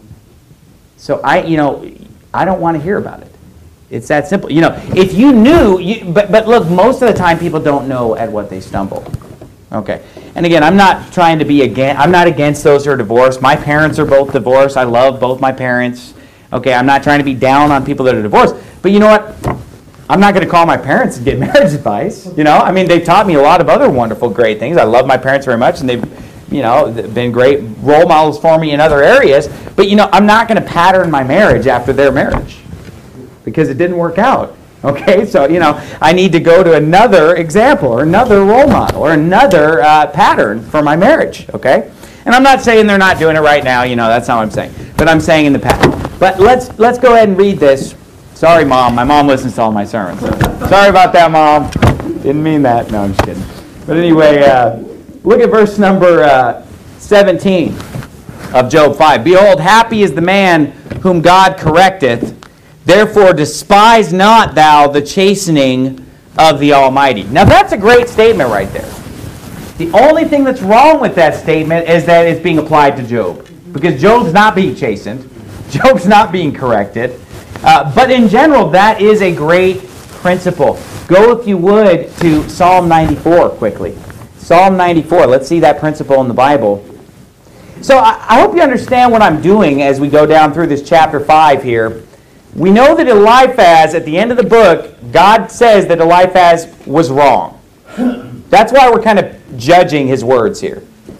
So I, you know, I don't want to hear about it. It's that simple. You know, if you knew, you, but, but look, most of the time people don't know at what they stumble. Okay. And again, I'm not trying to be against, I'm not against those who are divorced. My parents are both divorced. I love both my parents. Okay, I'm not trying to be down on people that are divorced. But you know what? I'm not going to call my parents and get marriage advice. You know, I mean, they've taught me a lot of other wonderful, great things. I love my parents very much, and they've, you know, been great role models for me in other areas. But, you know, I'm not going to pattern my marriage after their marriage because it didn't work out. Okay, so, you know, I need to go to another example or another role model or another uh, pattern for my marriage, okay? And I'm not saying they're not doing it right now, you know, that's not what I'm saying. But I'm saying in the past. But let's let's go ahead and read this. Sorry, Mom. My mom listens to all my sermons. Sorry about that, Mom. Didn't mean that. No, I'm just kidding. But anyway, uh, look at verse number uh, seventeen of Job five. Behold, happy is the man whom God correcteth. Therefore despise not thou the chastening of the Almighty. Now that's a great statement right there. The only thing that's wrong with that statement is that it's being applied to Job. Because Job's not being chastened. Job's not being corrected. Uh, but in general, that is a great principle. Go, if you would, to Psalm ninety-four quickly. Psalm ninety-four. Let's see that principle in the Bible. So I, I hope you understand what I'm doing as we go down through this chapter five here. We know that Eliphaz, at the end of the book, God says that Eliphaz was wrong. That's why we're kind of judging his words here.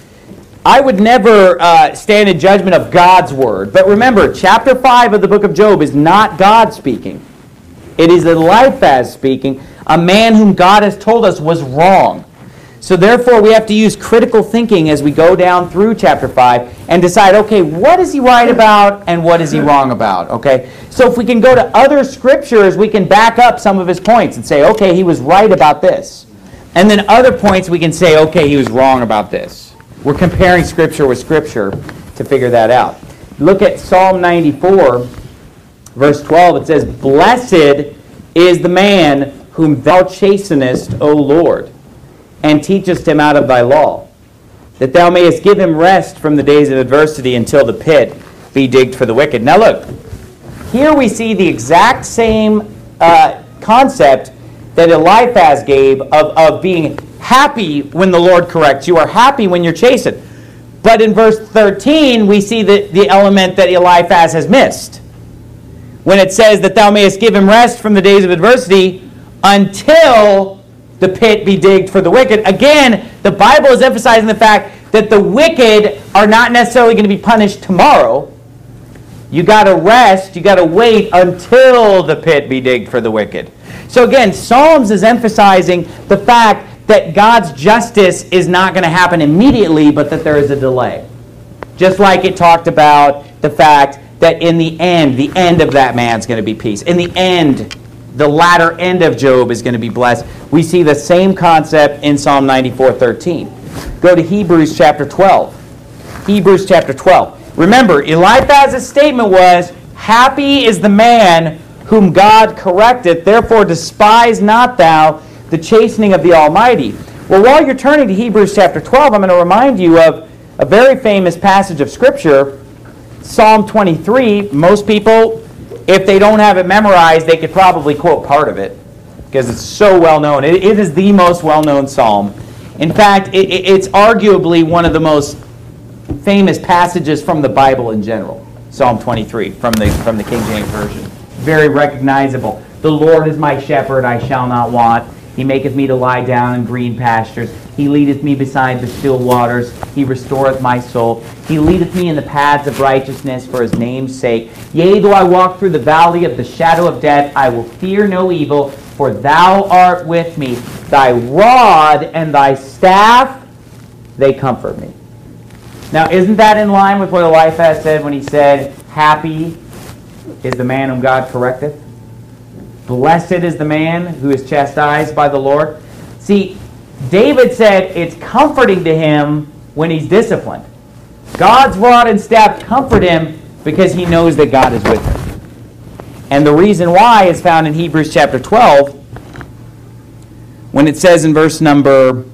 I would never uh, stand in judgment of God's word. But remember, chapter five of the book of Job is not God speaking. It is Eliphaz speaking, a man whom God has told us was wrong. So therefore, we have to use critical thinking as we go down through chapter five and decide, okay, what is he right about and what is he wrong about? Okay, so if we can go to other scriptures, we can back up some of his points and say, okay, he was right about this. And then other points we can say, okay, he was wrong about this. We're comparing Scripture with Scripture to figure that out. Look at Psalm ninety-four, verse twelve. It says, Blessed is the man whom thou chastenest, O Lord, and teachest him out of thy law, that thou mayest give him rest from the days of adversity until the pit be digged for the wicked. Now look, here we see the exact same uh, concept that Eliphaz gave of, of being happy when the Lord corrects you, or happy when you're chastened. But in verse thirteen, we see the, the element that Eliphaz has missed. When it says that thou mayest give him rest from the days of adversity until the pit be digged for the wicked. Again, the Bible is emphasizing the fact that the wicked are not necessarily going to be punished tomorrow. You got to rest, you got to wait until the pit be digged for the wicked. So again, Psalms is emphasizing the fact that God's justice is not going to happen immediately, but that there is a delay. Just like it talked about the fact that in the end, the end of that man's going to be peace. In the end, the latter end of Job is going to be blessed. We see the same concept in Psalm ninety-four thirteen. Go to Hebrews chapter twelve. Hebrews chapter twelve. Remember, Eliphaz's statement was, happy is the man whom God correcteth, therefore despise not thou the chastening of the Almighty. Well, while you're turning to Hebrews chapter twelve, I'm going to remind you of a very famous passage of Scripture, Psalm twenty-three. Most people, if they don't have it memorized, they could probably quote part of it because it's so well known. It, it is the most well-known psalm. In fact, it, it, it's arguably one of the most famous passages from the Bible in general. Psalm twenty-three from the from the King James Version. Very recognizable. The Lord is my shepherd, I shall not want. He maketh me to lie down in green pastures. He leadeth me beside the still waters. He restoreth my soul. He leadeth me in the paths of righteousness for his name's sake. Yea, though I walk through the valley of the shadow of death, I will fear no evil, for thou art with me. Thy rod and thy staff, they comfort me. Now, isn't that in line with what Eliphaz said when he said, happy is the man whom God correcteth? Blessed is the man who is chastised by the Lord. See, David said it's comforting to him when he's disciplined. God's rod and staff comfort him because he knows that God is with him. And the reason why is found in Hebrews chapter twelve when it says in verse number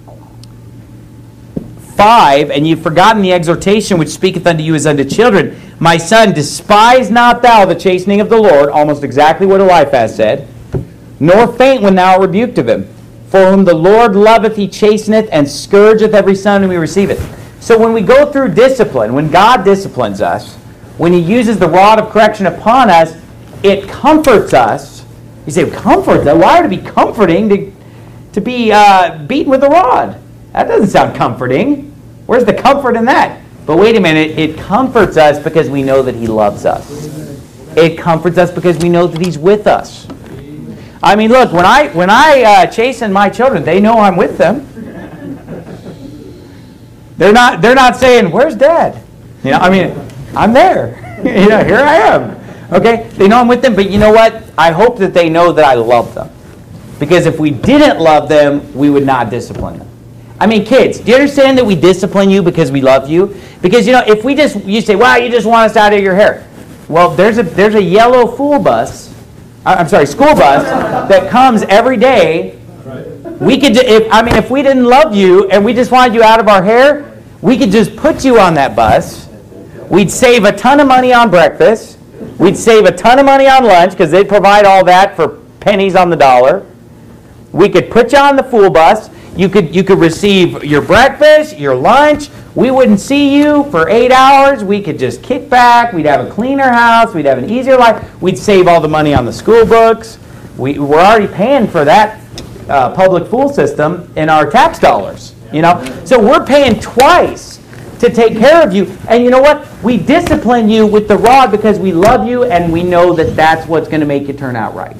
five, and you've forgotten the exhortation which speaketh unto you as unto children. My son, despise not thou the chastening of the Lord, almost exactly what Eliphaz said, nor faint when thou art rebuked of him. For whom the Lord loveth, he chasteneth, and scourgeth every son whom he receiveth. So when we go through discipline, when God disciplines us, when he uses the rod of correction upon us, it comforts us. You say, comfort? Why would it be comforting to, to be uh, beaten with a rod? That doesn't sound comforting. Where's the comfort in that? But wait a minute, it comforts us because we know that he loves us. It comforts us because we know that he's with us. I mean, look, when I when I uh, chasten my children, they know I'm with them. They're not they're not saying, "Where's Dad?" You know, I mean, I'm there. You know, here I am. Okay, they know I'm with them, but you know what? I hope that they know that I love them, because if we didn't love them, we would not discipline them. I mean, kids, do you understand that we discipline you because we love you? Because, you know, if we just, you say, wow, you just want us out of your hair. Well, there's a there's a yellow fool bus, I'm sorry, school bus, that comes every day. We could, if I mean, if we didn't love you and we just wanted you out of our hair, we could just put you on that bus. We'd save a ton of money on breakfast. We'd save a ton of money on lunch because they provide all that for pennies on the dollar. We could put you on the fool bus. You could you could receive your breakfast, your lunch. We wouldn't see you for eight hours. We could just kick back. We'd have a cleaner house. We'd have an easier life. We'd save all the money on the school books. We, we're already paying for that uh, public fool system in our tax dollars. You know, so we're paying twice to take care of you. And you know what? We discipline you with the rod because we love you and we know that that's what's going to make you turn out right.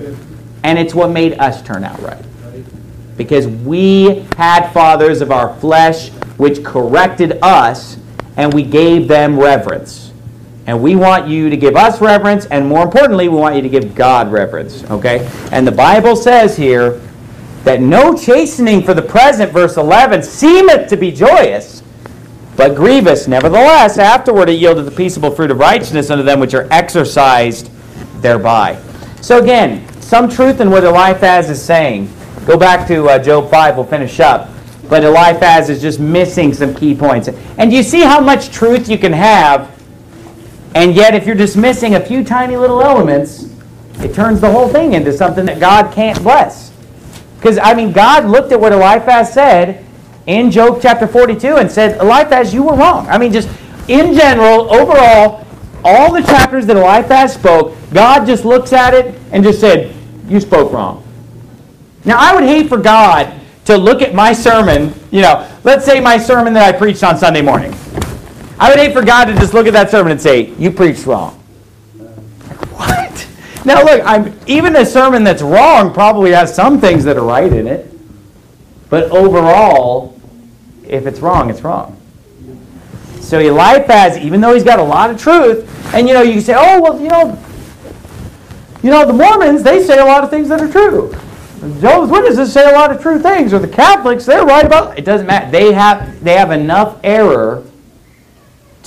And it's what made us turn out right. Because we had fathers of our flesh which corrected us, and we gave them reverence. And we want you to give us reverence, and more importantly, we want you to give God reverence. Okay? And the Bible says here that no chastening for the present, verse eleven, seemeth to be joyous, but grievous. Nevertheless, afterward it yieldeth the peaceable fruit of righteousness unto them which are exercised thereby. So again, some truth in what Eliphaz is saying. Go back to uh, Job five, we'll finish up. But Eliphaz is just missing some key points. And you see how much truth you can have, and yet if you're just missing a few tiny little elements, it turns the whole thing into something that God can't bless. Because, I mean, God looked at what Eliphaz said in Job chapter forty-two and said, Eliphaz, you were wrong. I mean, just in general, overall, all the chapters that Eliphaz spoke, God just looks at it and just said, you spoke wrong. Now, I would hate for God to look at my sermon, you know, let's say my sermon that I preached on Sunday morning. I would hate for God to just look at that sermon and say, you preached wrong. What? Now, look, I'm, even a sermon that's wrong probably has some things that are right in it. But overall, if it's wrong, it's wrong. So Eliphaz, even though he's got a lot of truth, and, you know, you can say, oh, well, you know, you know, the Mormons, they say a lot of things that are true. Jehovah's Witnesses say a lot of true things, or the Catholics, they're right about it. Doesn't matter. They have they have enough error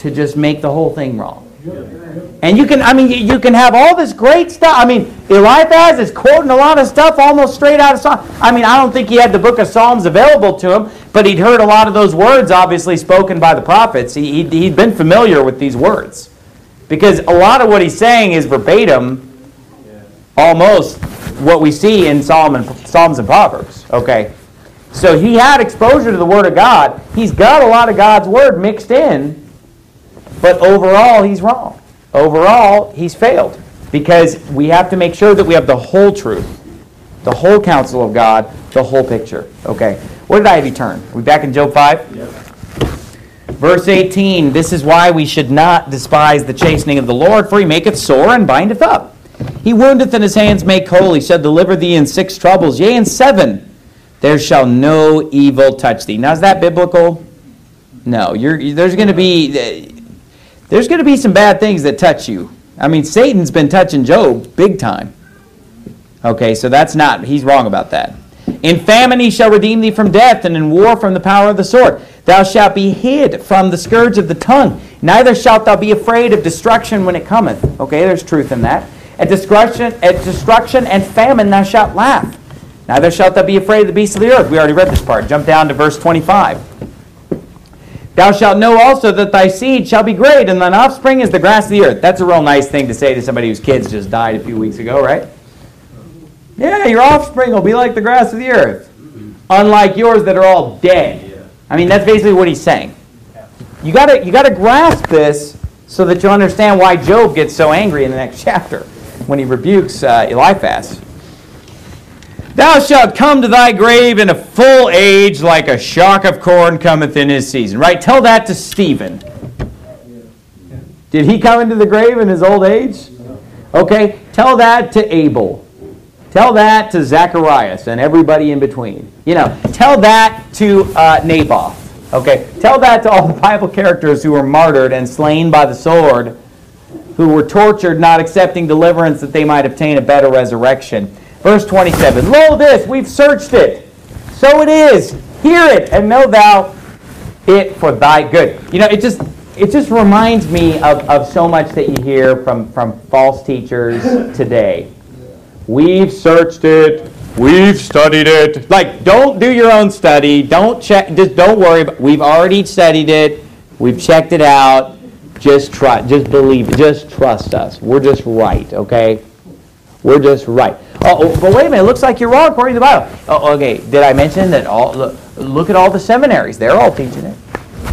to just make the whole thing wrong. And you can, I mean, you can have all this great stuff. I mean, Eliphaz is quoting a lot of stuff almost straight out of Psalms. I mean, I don't think he had the book of Psalms available to him, but he'd heard a lot of those words obviously spoken by the prophets. He, he'd, he'd been familiar with these words. Because a lot of what he's saying is verbatim, almost what we see in Psalm and, Psalms and Proverbs. Okay? So he had exposure to the Word of God. He's got a lot of God's Word mixed in, but overall he's wrong. Overall, he's failed. Because we have to make sure that we have the whole truth, the whole counsel of God, the whole picture. Okay, where did I have you turn? Are we back in Job five? Yep. Verse eighteen, this is why we should not despise the chastening of the Lord, for he maketh sore and bindeth up. He woundeth and his hands make whole. He shall deliver thee in six troubles, yea, in seven. There shall no evil touch thee. Now, is that biblical? No. You're, there's going to be there's going to be some bad things that touch you. I mean, Satan's been touching Job big time. Okay, so that's not, he's wrong about that. In famine he shall redeem thee from death, and in war from the power of the sword. Thou shalt be hid from the scourge of the tongue. Neither shalt thou be afraid of destruction when it cometh. Okay, there's truth in that. At destruction, at destruction and famine thou shalt laugh. Neither shalt thou be afraid of the beasts of the earth. We already read this part. Jump down to verse twenty-five. Thou shalt know also that thy seed shall be great, and thine offspring is the grass of the earth. That's a real nice thing to say to somebody whose kids just died a few weeks ago, right? Yeah, your offspring will be like the grass of the earth, unlike yours that are all dead. I mean, that's basically what he's saying. You gotta, you gotta grasp this so that you understand why Job gets so angry in the next chapter when he rebukes uh, Eliphaz. Thou shalt come to thy grave in a full age, like a shock of corn cometh in his season. Right? Tell that to Stephen. Did he come into the grave in his old age? Okay. Tell that to Abel. Tell that to Zacharias and everybody in between. You know, tell that to uh, Naboth. Okay. Tell that to all the Bible characters who were martyred and slain by the sword, who were tortured, not accepting deliverance that they might obtain a better resurrection. Verse twenty-seven, Lo this, we've searched it. So it is. Hear it, and know thou it for thy good. You know, it just it just reminds me of, of so much that you hear from, from false teachers today. We've searched it. We've studied it. Like, don't do your own study. Don't check. Just don't worry. About, we've already studied it. We've checked it out. Just try. Just believe it. Just trust us. We're just right, okay? We're just right. Oh, but wait a minute. It looks like you're wrong according to the Bible. Oh, okay. Did I mention that all? Look, look at all the seminaries. They're all teaching it.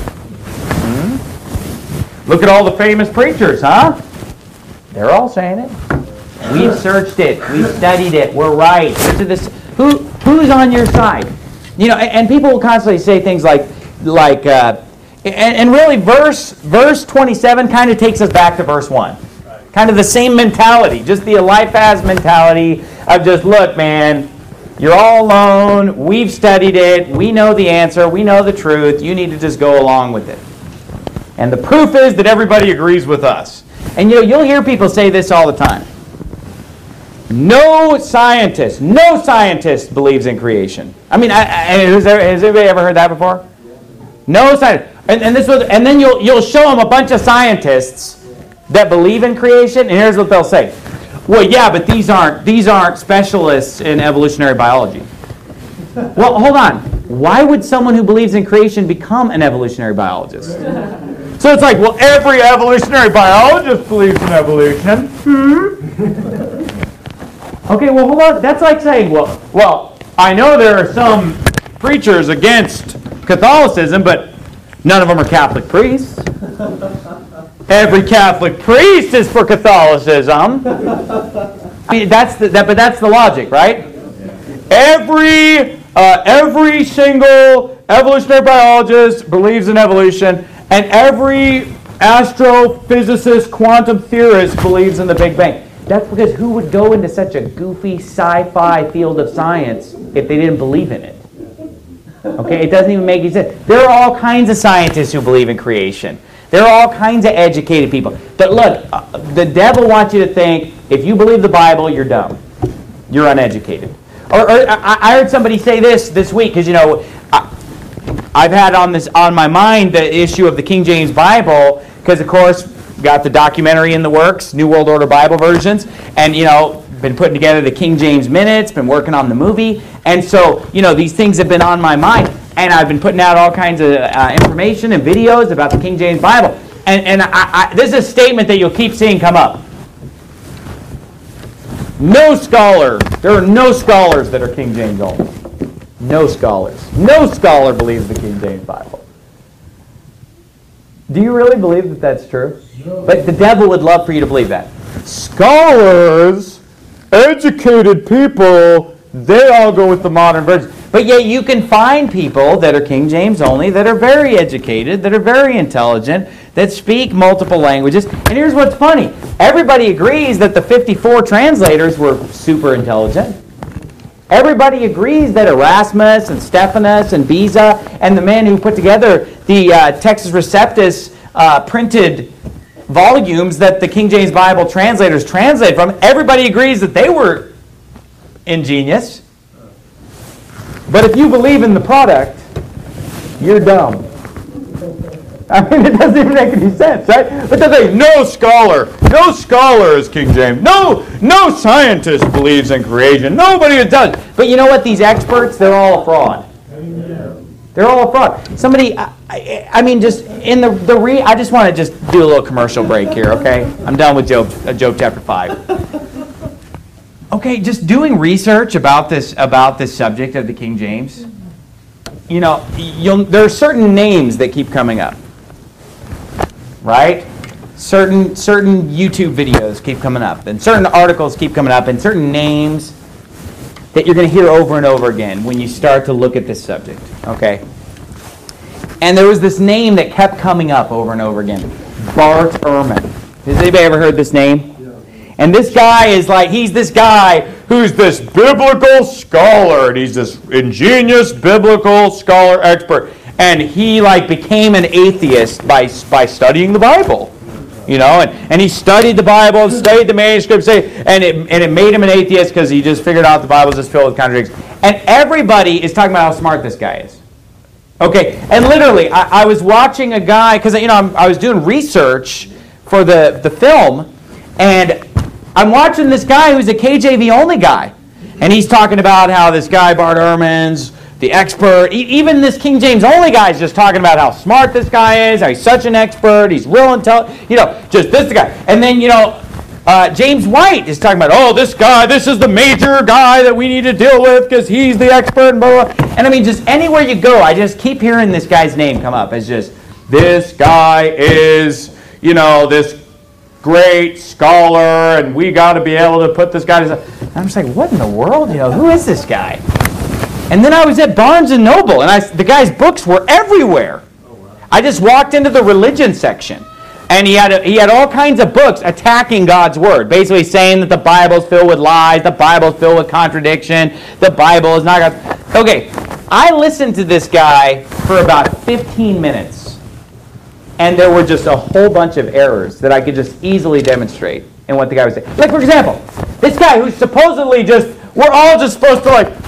Hmm? Look at all the famous preachers, huh? They're all saying it. We've searched it. We've studied it. We're right. To this, who who's on your side? You know, and, and people will constantly say things like, like, uh, and, and really, verse verse twenty-seven kind of takes us back to verse one. Kind of the same mentality, just the Eliphaz mentality of just, look, man, you're all alone. We've studied it. We know the answer. We know the truth. You need to just go along with it. And the proof is that everybody agrees with us. And you know, you'll hear people say this all the time. No scientist, no scientist believes in creation. I mean, I, I, has, there, has anybody ever heard that before? No scientist. And, and, this was, and then you'll, you'll show them a bunch of scientists that believe in creation, and here's what they'll say. Well, yeah, but these aren't these aren't specialists in evolutionary biology. Well, hold on. Why would someone who believes in creation become an evolutionary biologist? So it's like, well, every evolutionary biologist believes in evolution. Hmm? Okay, well, hold on. That's like saying, well, well, I know there are some preachers against Catholicism, but none of them are Catholic priests. Every Catholic priest is for Catholicism. I mean, that's the, that, but that's the logic, right? Every uh, every single evolutionary biologist believes in evolution, and every astrophysicist, quantum theorist believes in the Big Bang. That's because who would go into such a goofy sci-fi field of science if they didn't believe in it? Okay, it doesn't even make any sense. There are all kinds of scientists who believe in creation. There are all kinds of educated people. But look, uh, the devil wants you to think, if you believe the Bible, you're dumb. You're uneducated. Or, or I, I heard somebody say this this week, because, you know, I, I've had on this on my mind the issue of the King James Bible, because of course got the documentary in the works, New World Order Bible versions, and you know, been putting together the King James Minutes, been working on the movie, and so you know, these things have been on my mind, and I've been putting out all kinds of uh, information and videos about the King James Bible, and and I, I, this is a statement that you'll keep seeing come up. No scholar, there are no scholars that are King James only. No scholars. No scholar believes the King James Bible. Do you really believe that that's true? No. But the devil would love for you to believe that. Scholars, educated people, they all go with the modern version. But yet you can find people that are King James only, that are very educated, that are very intelligent, that speak multiple languages. And here's what's funny. Everybody agrees that the fifty-four translators were super intelligent. Everybody agrees that Erasmus and Stephanus and Beza and the men who put together the uh, Textus Receptus uh, printed volumes that the King James Bible translators translated from, everybody agrees that they were ingenious. But if you believe in the product, you're dumb. I mean, it doesn't even make any sense, right? But they say, no scholar, no scholar is King James. No, no scientist believes in creation. Nobody does. But you know what? These experts, they're all a fraud. They're all a fraud. Somebody, I, I, I mean, just in the the re. I just want to just do a little commercial break here, okay? I'm done with Job, uh, Job chapter five. Okay, just doing research about this about this subject of the King James. You know, you'll, there are certain names that keep coming up. Right? Certain certain YouTube videos keep coming up, and certain articles keep coming up, and certain names that you're going to hear over and over again when you start to look at this subject. Okay? And there was this name that kept coming up over and over again. Bart Ehrman. Has anybody ever heard this name? Yeah. And this guy is like, he's this guy who's this biblical scholar, and he's this ingenious biblical scholar expert. And he like became an atheist by by studying the Bible, you know, and, and he studied the Bible, studied the manuscripts, and it and it made him an atheist because he just figured out the Bible is just filled with contradictions. And everybody is talking about how smart this guy is. Okay, and literally, I, I was watching a guy because you know I'm, I was doing research for the the film, and I'm watching this guy who's a K J V only guy, and he's talking about how this guy Bart Ehrman's the expert. Even this King James only guy is just talking about how smart this guy is, how he's such an expert, he's real intelligent, you know, just this guy. And then, you know, uh, James White is talking about, oh, this guy, this is the major guy that we need to deal with because he's the expert, and blah, blah. And I mean, just anywhere you go, I just keep hearing this guy's name come up as just, this guy is, you know, this great scholar, and we got to be able to put this guy to... I'm just like, what in the world? You know, who is this guy? And then I was at Barnes and Noble, and I, the guy's books were everywhere. Oh, wow. I just walked into the religion section, and he had a, he had all kinds of books attacking God's Word, basically saying that the Bible's filled with lies, the Bible's filled with contradiction, the Bible is not God. Okay, I listened to this guy for about fifteen minutes, and there were just a whole bunch of errors that I could just easily demonstrate in what the guy was saying. Like, for example, this guy who's supposedly just, we're all just supposed to like,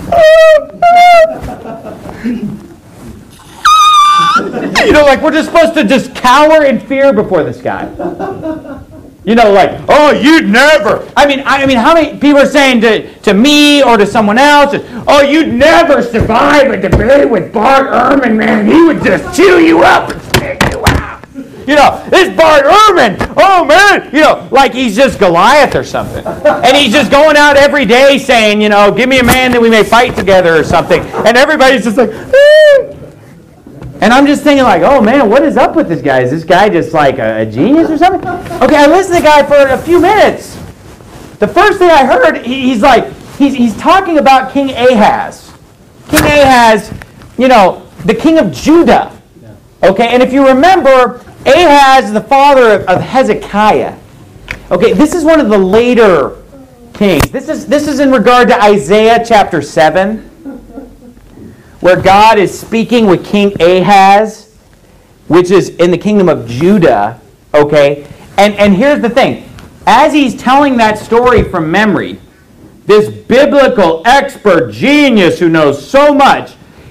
you know, like we're just supposed to just cower in fear before this guy. You know, like, oh, you'd never. I mean, I mean, how many people are saying to, to me or to someone else, oh, you'd never survive a debate with Bart Ehrman, man. He would just chew you up and spit you out. You know, this Bart Ehrman, oh, man, you know, like he's just Goliath or something. And he's just going out every day saying, you know, give me a man that we may fight together or something. And everybody's just like, ah. And I'm just thinking like, oh, man, what is up with this guy? Is this guy just like a, a genius or something? Okay, I listened to the guy for a few minutes. The first thing I heard, he, he's like, he's, he's talking about King Ahaz. King Ahaz, you know, the king of Judah. Okay, and if you remember, Ahaz is the father of, of Hezekiah. Okay, this is one of the later kings. This is this is in regard to Isaiah chapter seven, where God is speaking with King Ahaz, which is in the kingdom of Judah. Okay, and and here's the thing: as he's telling that story from memory, this biblical expert genius who knows so much,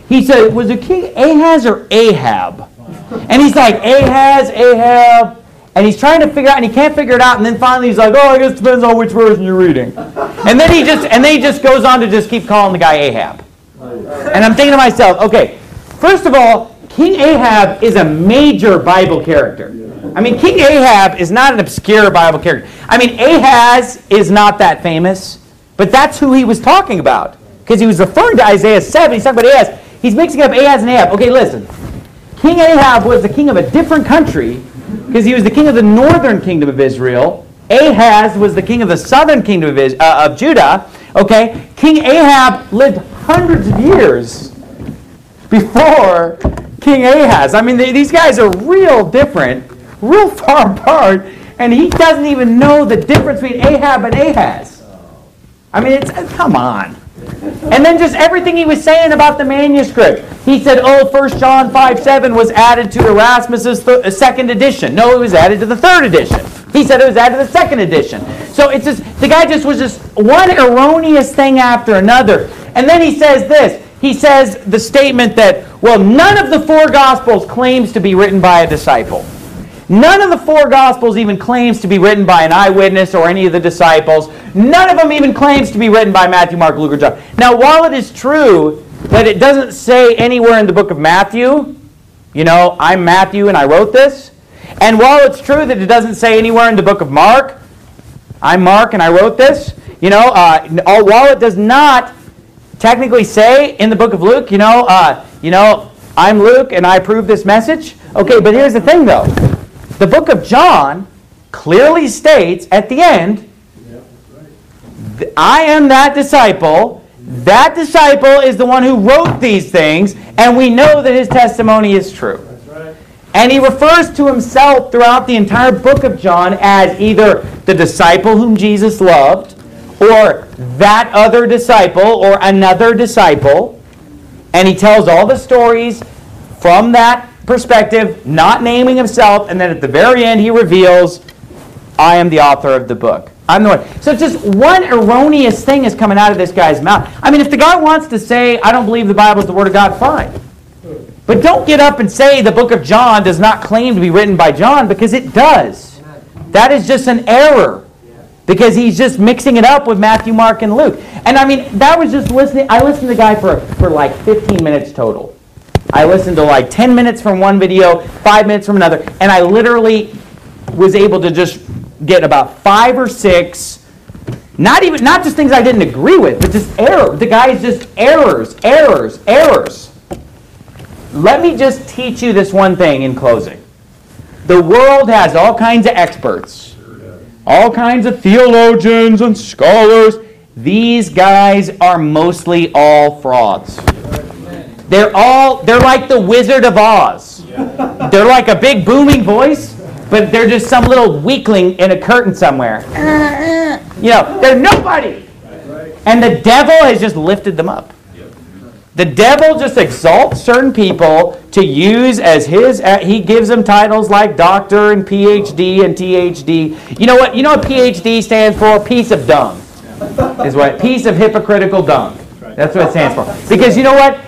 He said, was it King Ahaz or Ahab? And he's like, Ahaz, Ahab. And he's trying to figure out, and he can't figure it out. And then finally he's like, oh, I guess it depends on which version you're reading. And then he just and then he just goes on to just keep calling the guy Ahab. And I'm thinking to myself, okay, first of all, King Ahab is a major Bible character. I mean, King Ahab is not an obscure Bible character. I mean, Ahaz is not that famous, but that's who he was talking about. Because he was referring to Isaiah seven. He's talking about Ahaz. He's mixing up Ahaz and Ahab. Okay, listen. King Ahab was the king of a different country because he was the king of the northern kingdom of Israel. Ahaz was the king of the southern kingdom of, Is- uh, of Judah. Okay, King Ahab lived hundreds of years before King Ahaz. I mean, they, these guys are real different, real far apart, and he doesn't even know the difference between Ahab and Ahaz. I mean, it's come on. And then just everything he was saying about the manuscript. He said, oh, First John five seven was added to Erasmus's th- second edition. No, it was added to the third edition. He said it was added to the second edition. So it's just, the guy just was just one erroneous thing after another. And then he says this. He says the statement that, well, none of the four Gospels claims to be written by a disciple. None of the four Gospels even claims to be written by an eyewitness or any of the disciples. None of them even claims to be written by Matthew, Mark, Luke, or John. Now, while it is true that it doesn't say anywhere in the book of Matthew, you know, I'm Matthew and I wrote this, and while it's true that it doesn't say anywhere in the book of Mark, I'm Mark and I wrote this, you know, uh, while it does not technically say in the book of Luke, you know, uh, you know, I'm Luke and I approve this message. Okay, but here's the thing, though. The book of John clearly states at the end, I am that disciple. That disciple is the one who wrote these things, and we know that his testimony is true. And he refers to himself throughout the entire book of John as either the disciple whom Jesus loved, or that other disciple, or another disciple. And he tells all the stories from that perspective, not naming himself, and then at the very end he reveals, I am the author of the book. I'm the one. So it's just one erroneous thing is coming out of this guy's mouth. I mean, if the guy wants to say, I don't believe the Bible is the Word of God, fine. But don't get up and say the book of John does not claim to be written by John, because it does. That is just an error. Because he's just mixing it up with Matthew, Mark, and Luke. And I mean, that was just listening. I listened to the guy for, for like fifteen minutes total. I listened to like ten minutes from one video, five minutes from another, and I literally was able to just get about five or six, not even not just things I didn't agree with, but just error. The guy is just errors, errors, errors. Let me just teach you this one thing in closing. The world has all kinds of experts, all kinds of theologians and scholars. These guys are mostly all frauds. They're all, they're like the Wizard of Oz. They're like a big booming voice, but they're just some little weakling in a curtain somewhere. You know, they're nobody. And the devil has just lifted them up. The devil just exalts certain people to use as his, uh, he gives them titles like doctor and P H D and T H D. You know what, you know what P H D stands for? Piece of dung. Is what, piece of hypocritical dung. That's what it stands for. Because you know what?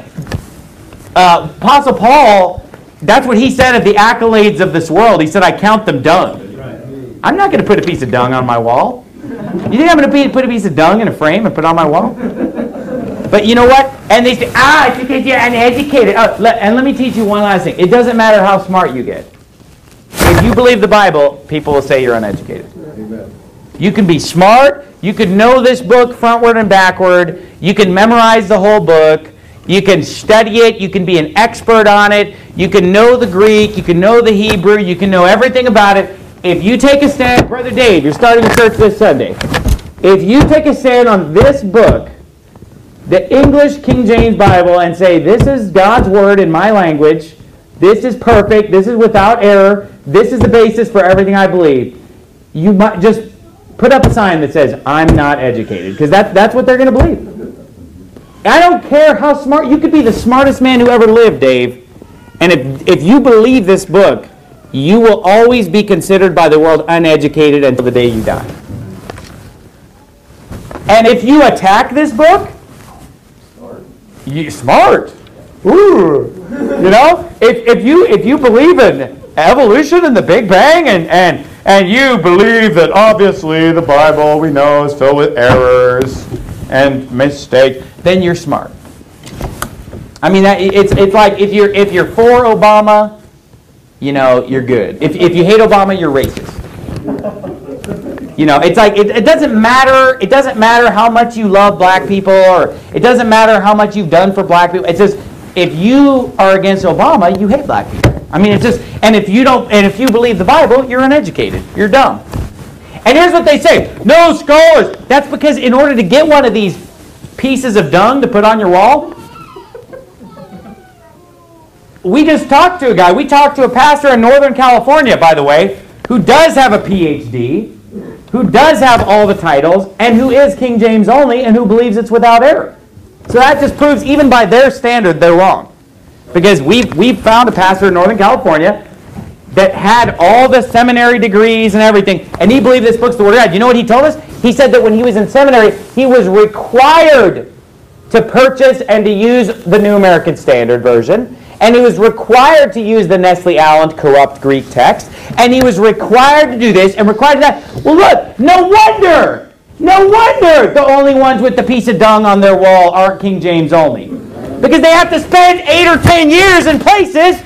Uh, Apostle Paul, that's what he said of the accolades of this world. He said, I count them dung. I'm not going to put a piece of dung on my wall. You think I'm going to put a piece of dung in a frame and put it on my wall? But you know what? And they say, ah, it's because you're uneducated. Oh, let, and let me teach you one last thing. It doesn't matter how smart you get. If you believe the Bible, people will say you're uneducated. Amen. You can be smart. You can know this book frontward and backward. You can memorize the whole book. You can study it. You can be an expert on it. You can know the Greek. You can know the Hebrew. You can know everything about it. If you take a stand, Brother Dave, you're starting a church this Sunday. If you take a stand on this book, the English King James Bible, and say, this is God's Word in my language, this is perfect, this is without error, this is the basis for everything I believe, you might just put up a sign that says, I'm not educated, because that, that's what they're going to believe. I don't care how smart, you could be the smartest man who ever lived, Dave, and if, if you believe this book, you will always be considered by the world uneducated until the day you die. And if you attack this book, you smart. Ooh. You know, if, if you if you believe in evolution and the Big Bang, and, and, and you believe that obviously the Bible we know is filled with errors and mistakes, then you're smart. I mean, that, it's it's like if you're if you're for Obama, you know, you're good. If if you hate Obama, you're racist. You know, it's like it, it doesn't matter. It doesn't matter how much you love black people, or it doesn't matter how much you've done for black people. It's just if you are against Obama, you hate black people. I mean, it's just, and if you don't, and if you believe the Bible, you're uneducated. You're dumb. And here's what they say: no scholars. That's because in order to get one of these pieces of dung to put on your wall, we just talked to a guy. We talked to a pastor in Northern California, by the way, who does have a P H D, who does have all the titles, and who is King James only, and who believes it's without error. So that just proves, even by their standard, they're wrong. Because we've, we've found a pastor in Northern California that had all the seminary degrees and everything, and he believed this book's the Word of God. You know what he told us? He said that when he was in seminary, he was required to purchase and to use the New American Standard Version, and he was required to use the Nestle Aland corrupt Greek text, and he was required to do this and required to that. Well, look, no wonder, no wonder the only ones with the piece of dung on their wall aren't King James only. Because they have to spend eight or ten years in places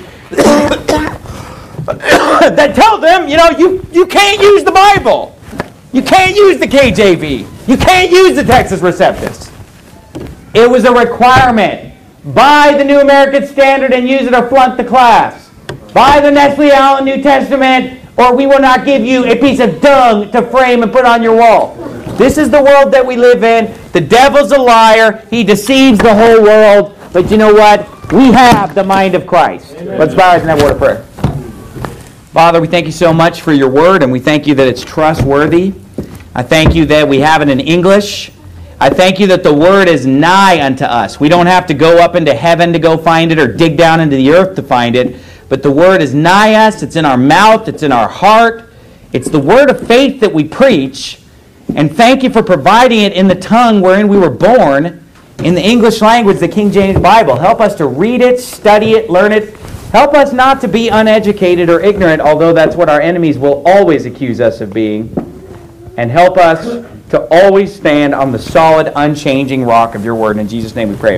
that tell them, you know, you, you can't use the Bible. You can't use the K J V. You can't use the Texas Receptus. It was a requirement. Buy the New American Standard and use it or flunk the class. Buy the Nestle Aland New Testament, or we will not give you a piece of dung to frame and put on your wall. This is the world that we live in. The devil's a liar. He deceives the whole world. But you know what? We have the mind of Christ. Amen. Let's bow our heads in that word of prayer. Father, we thank you so much for your word, and we thank you that it's trustworthy. I thank you that we have it in English. I thank you that the word is nigh unto us. We don't have to go up into heaven to go find it or dig down into the earth to find it. But the word is nigh us. It's in our mouth. It's in our heart. It's the word of faith that we preach. And thank you for providing it in the tongue wherein we were born, in the English language, the King James Bible. Help us to read it, study it, learn it. Help us not to be uneducated or ignorant, although that's what our enemies will always accuse us of being. And help us to always stand on the solid, unchanging rock of your word. In Jesus' name we pray.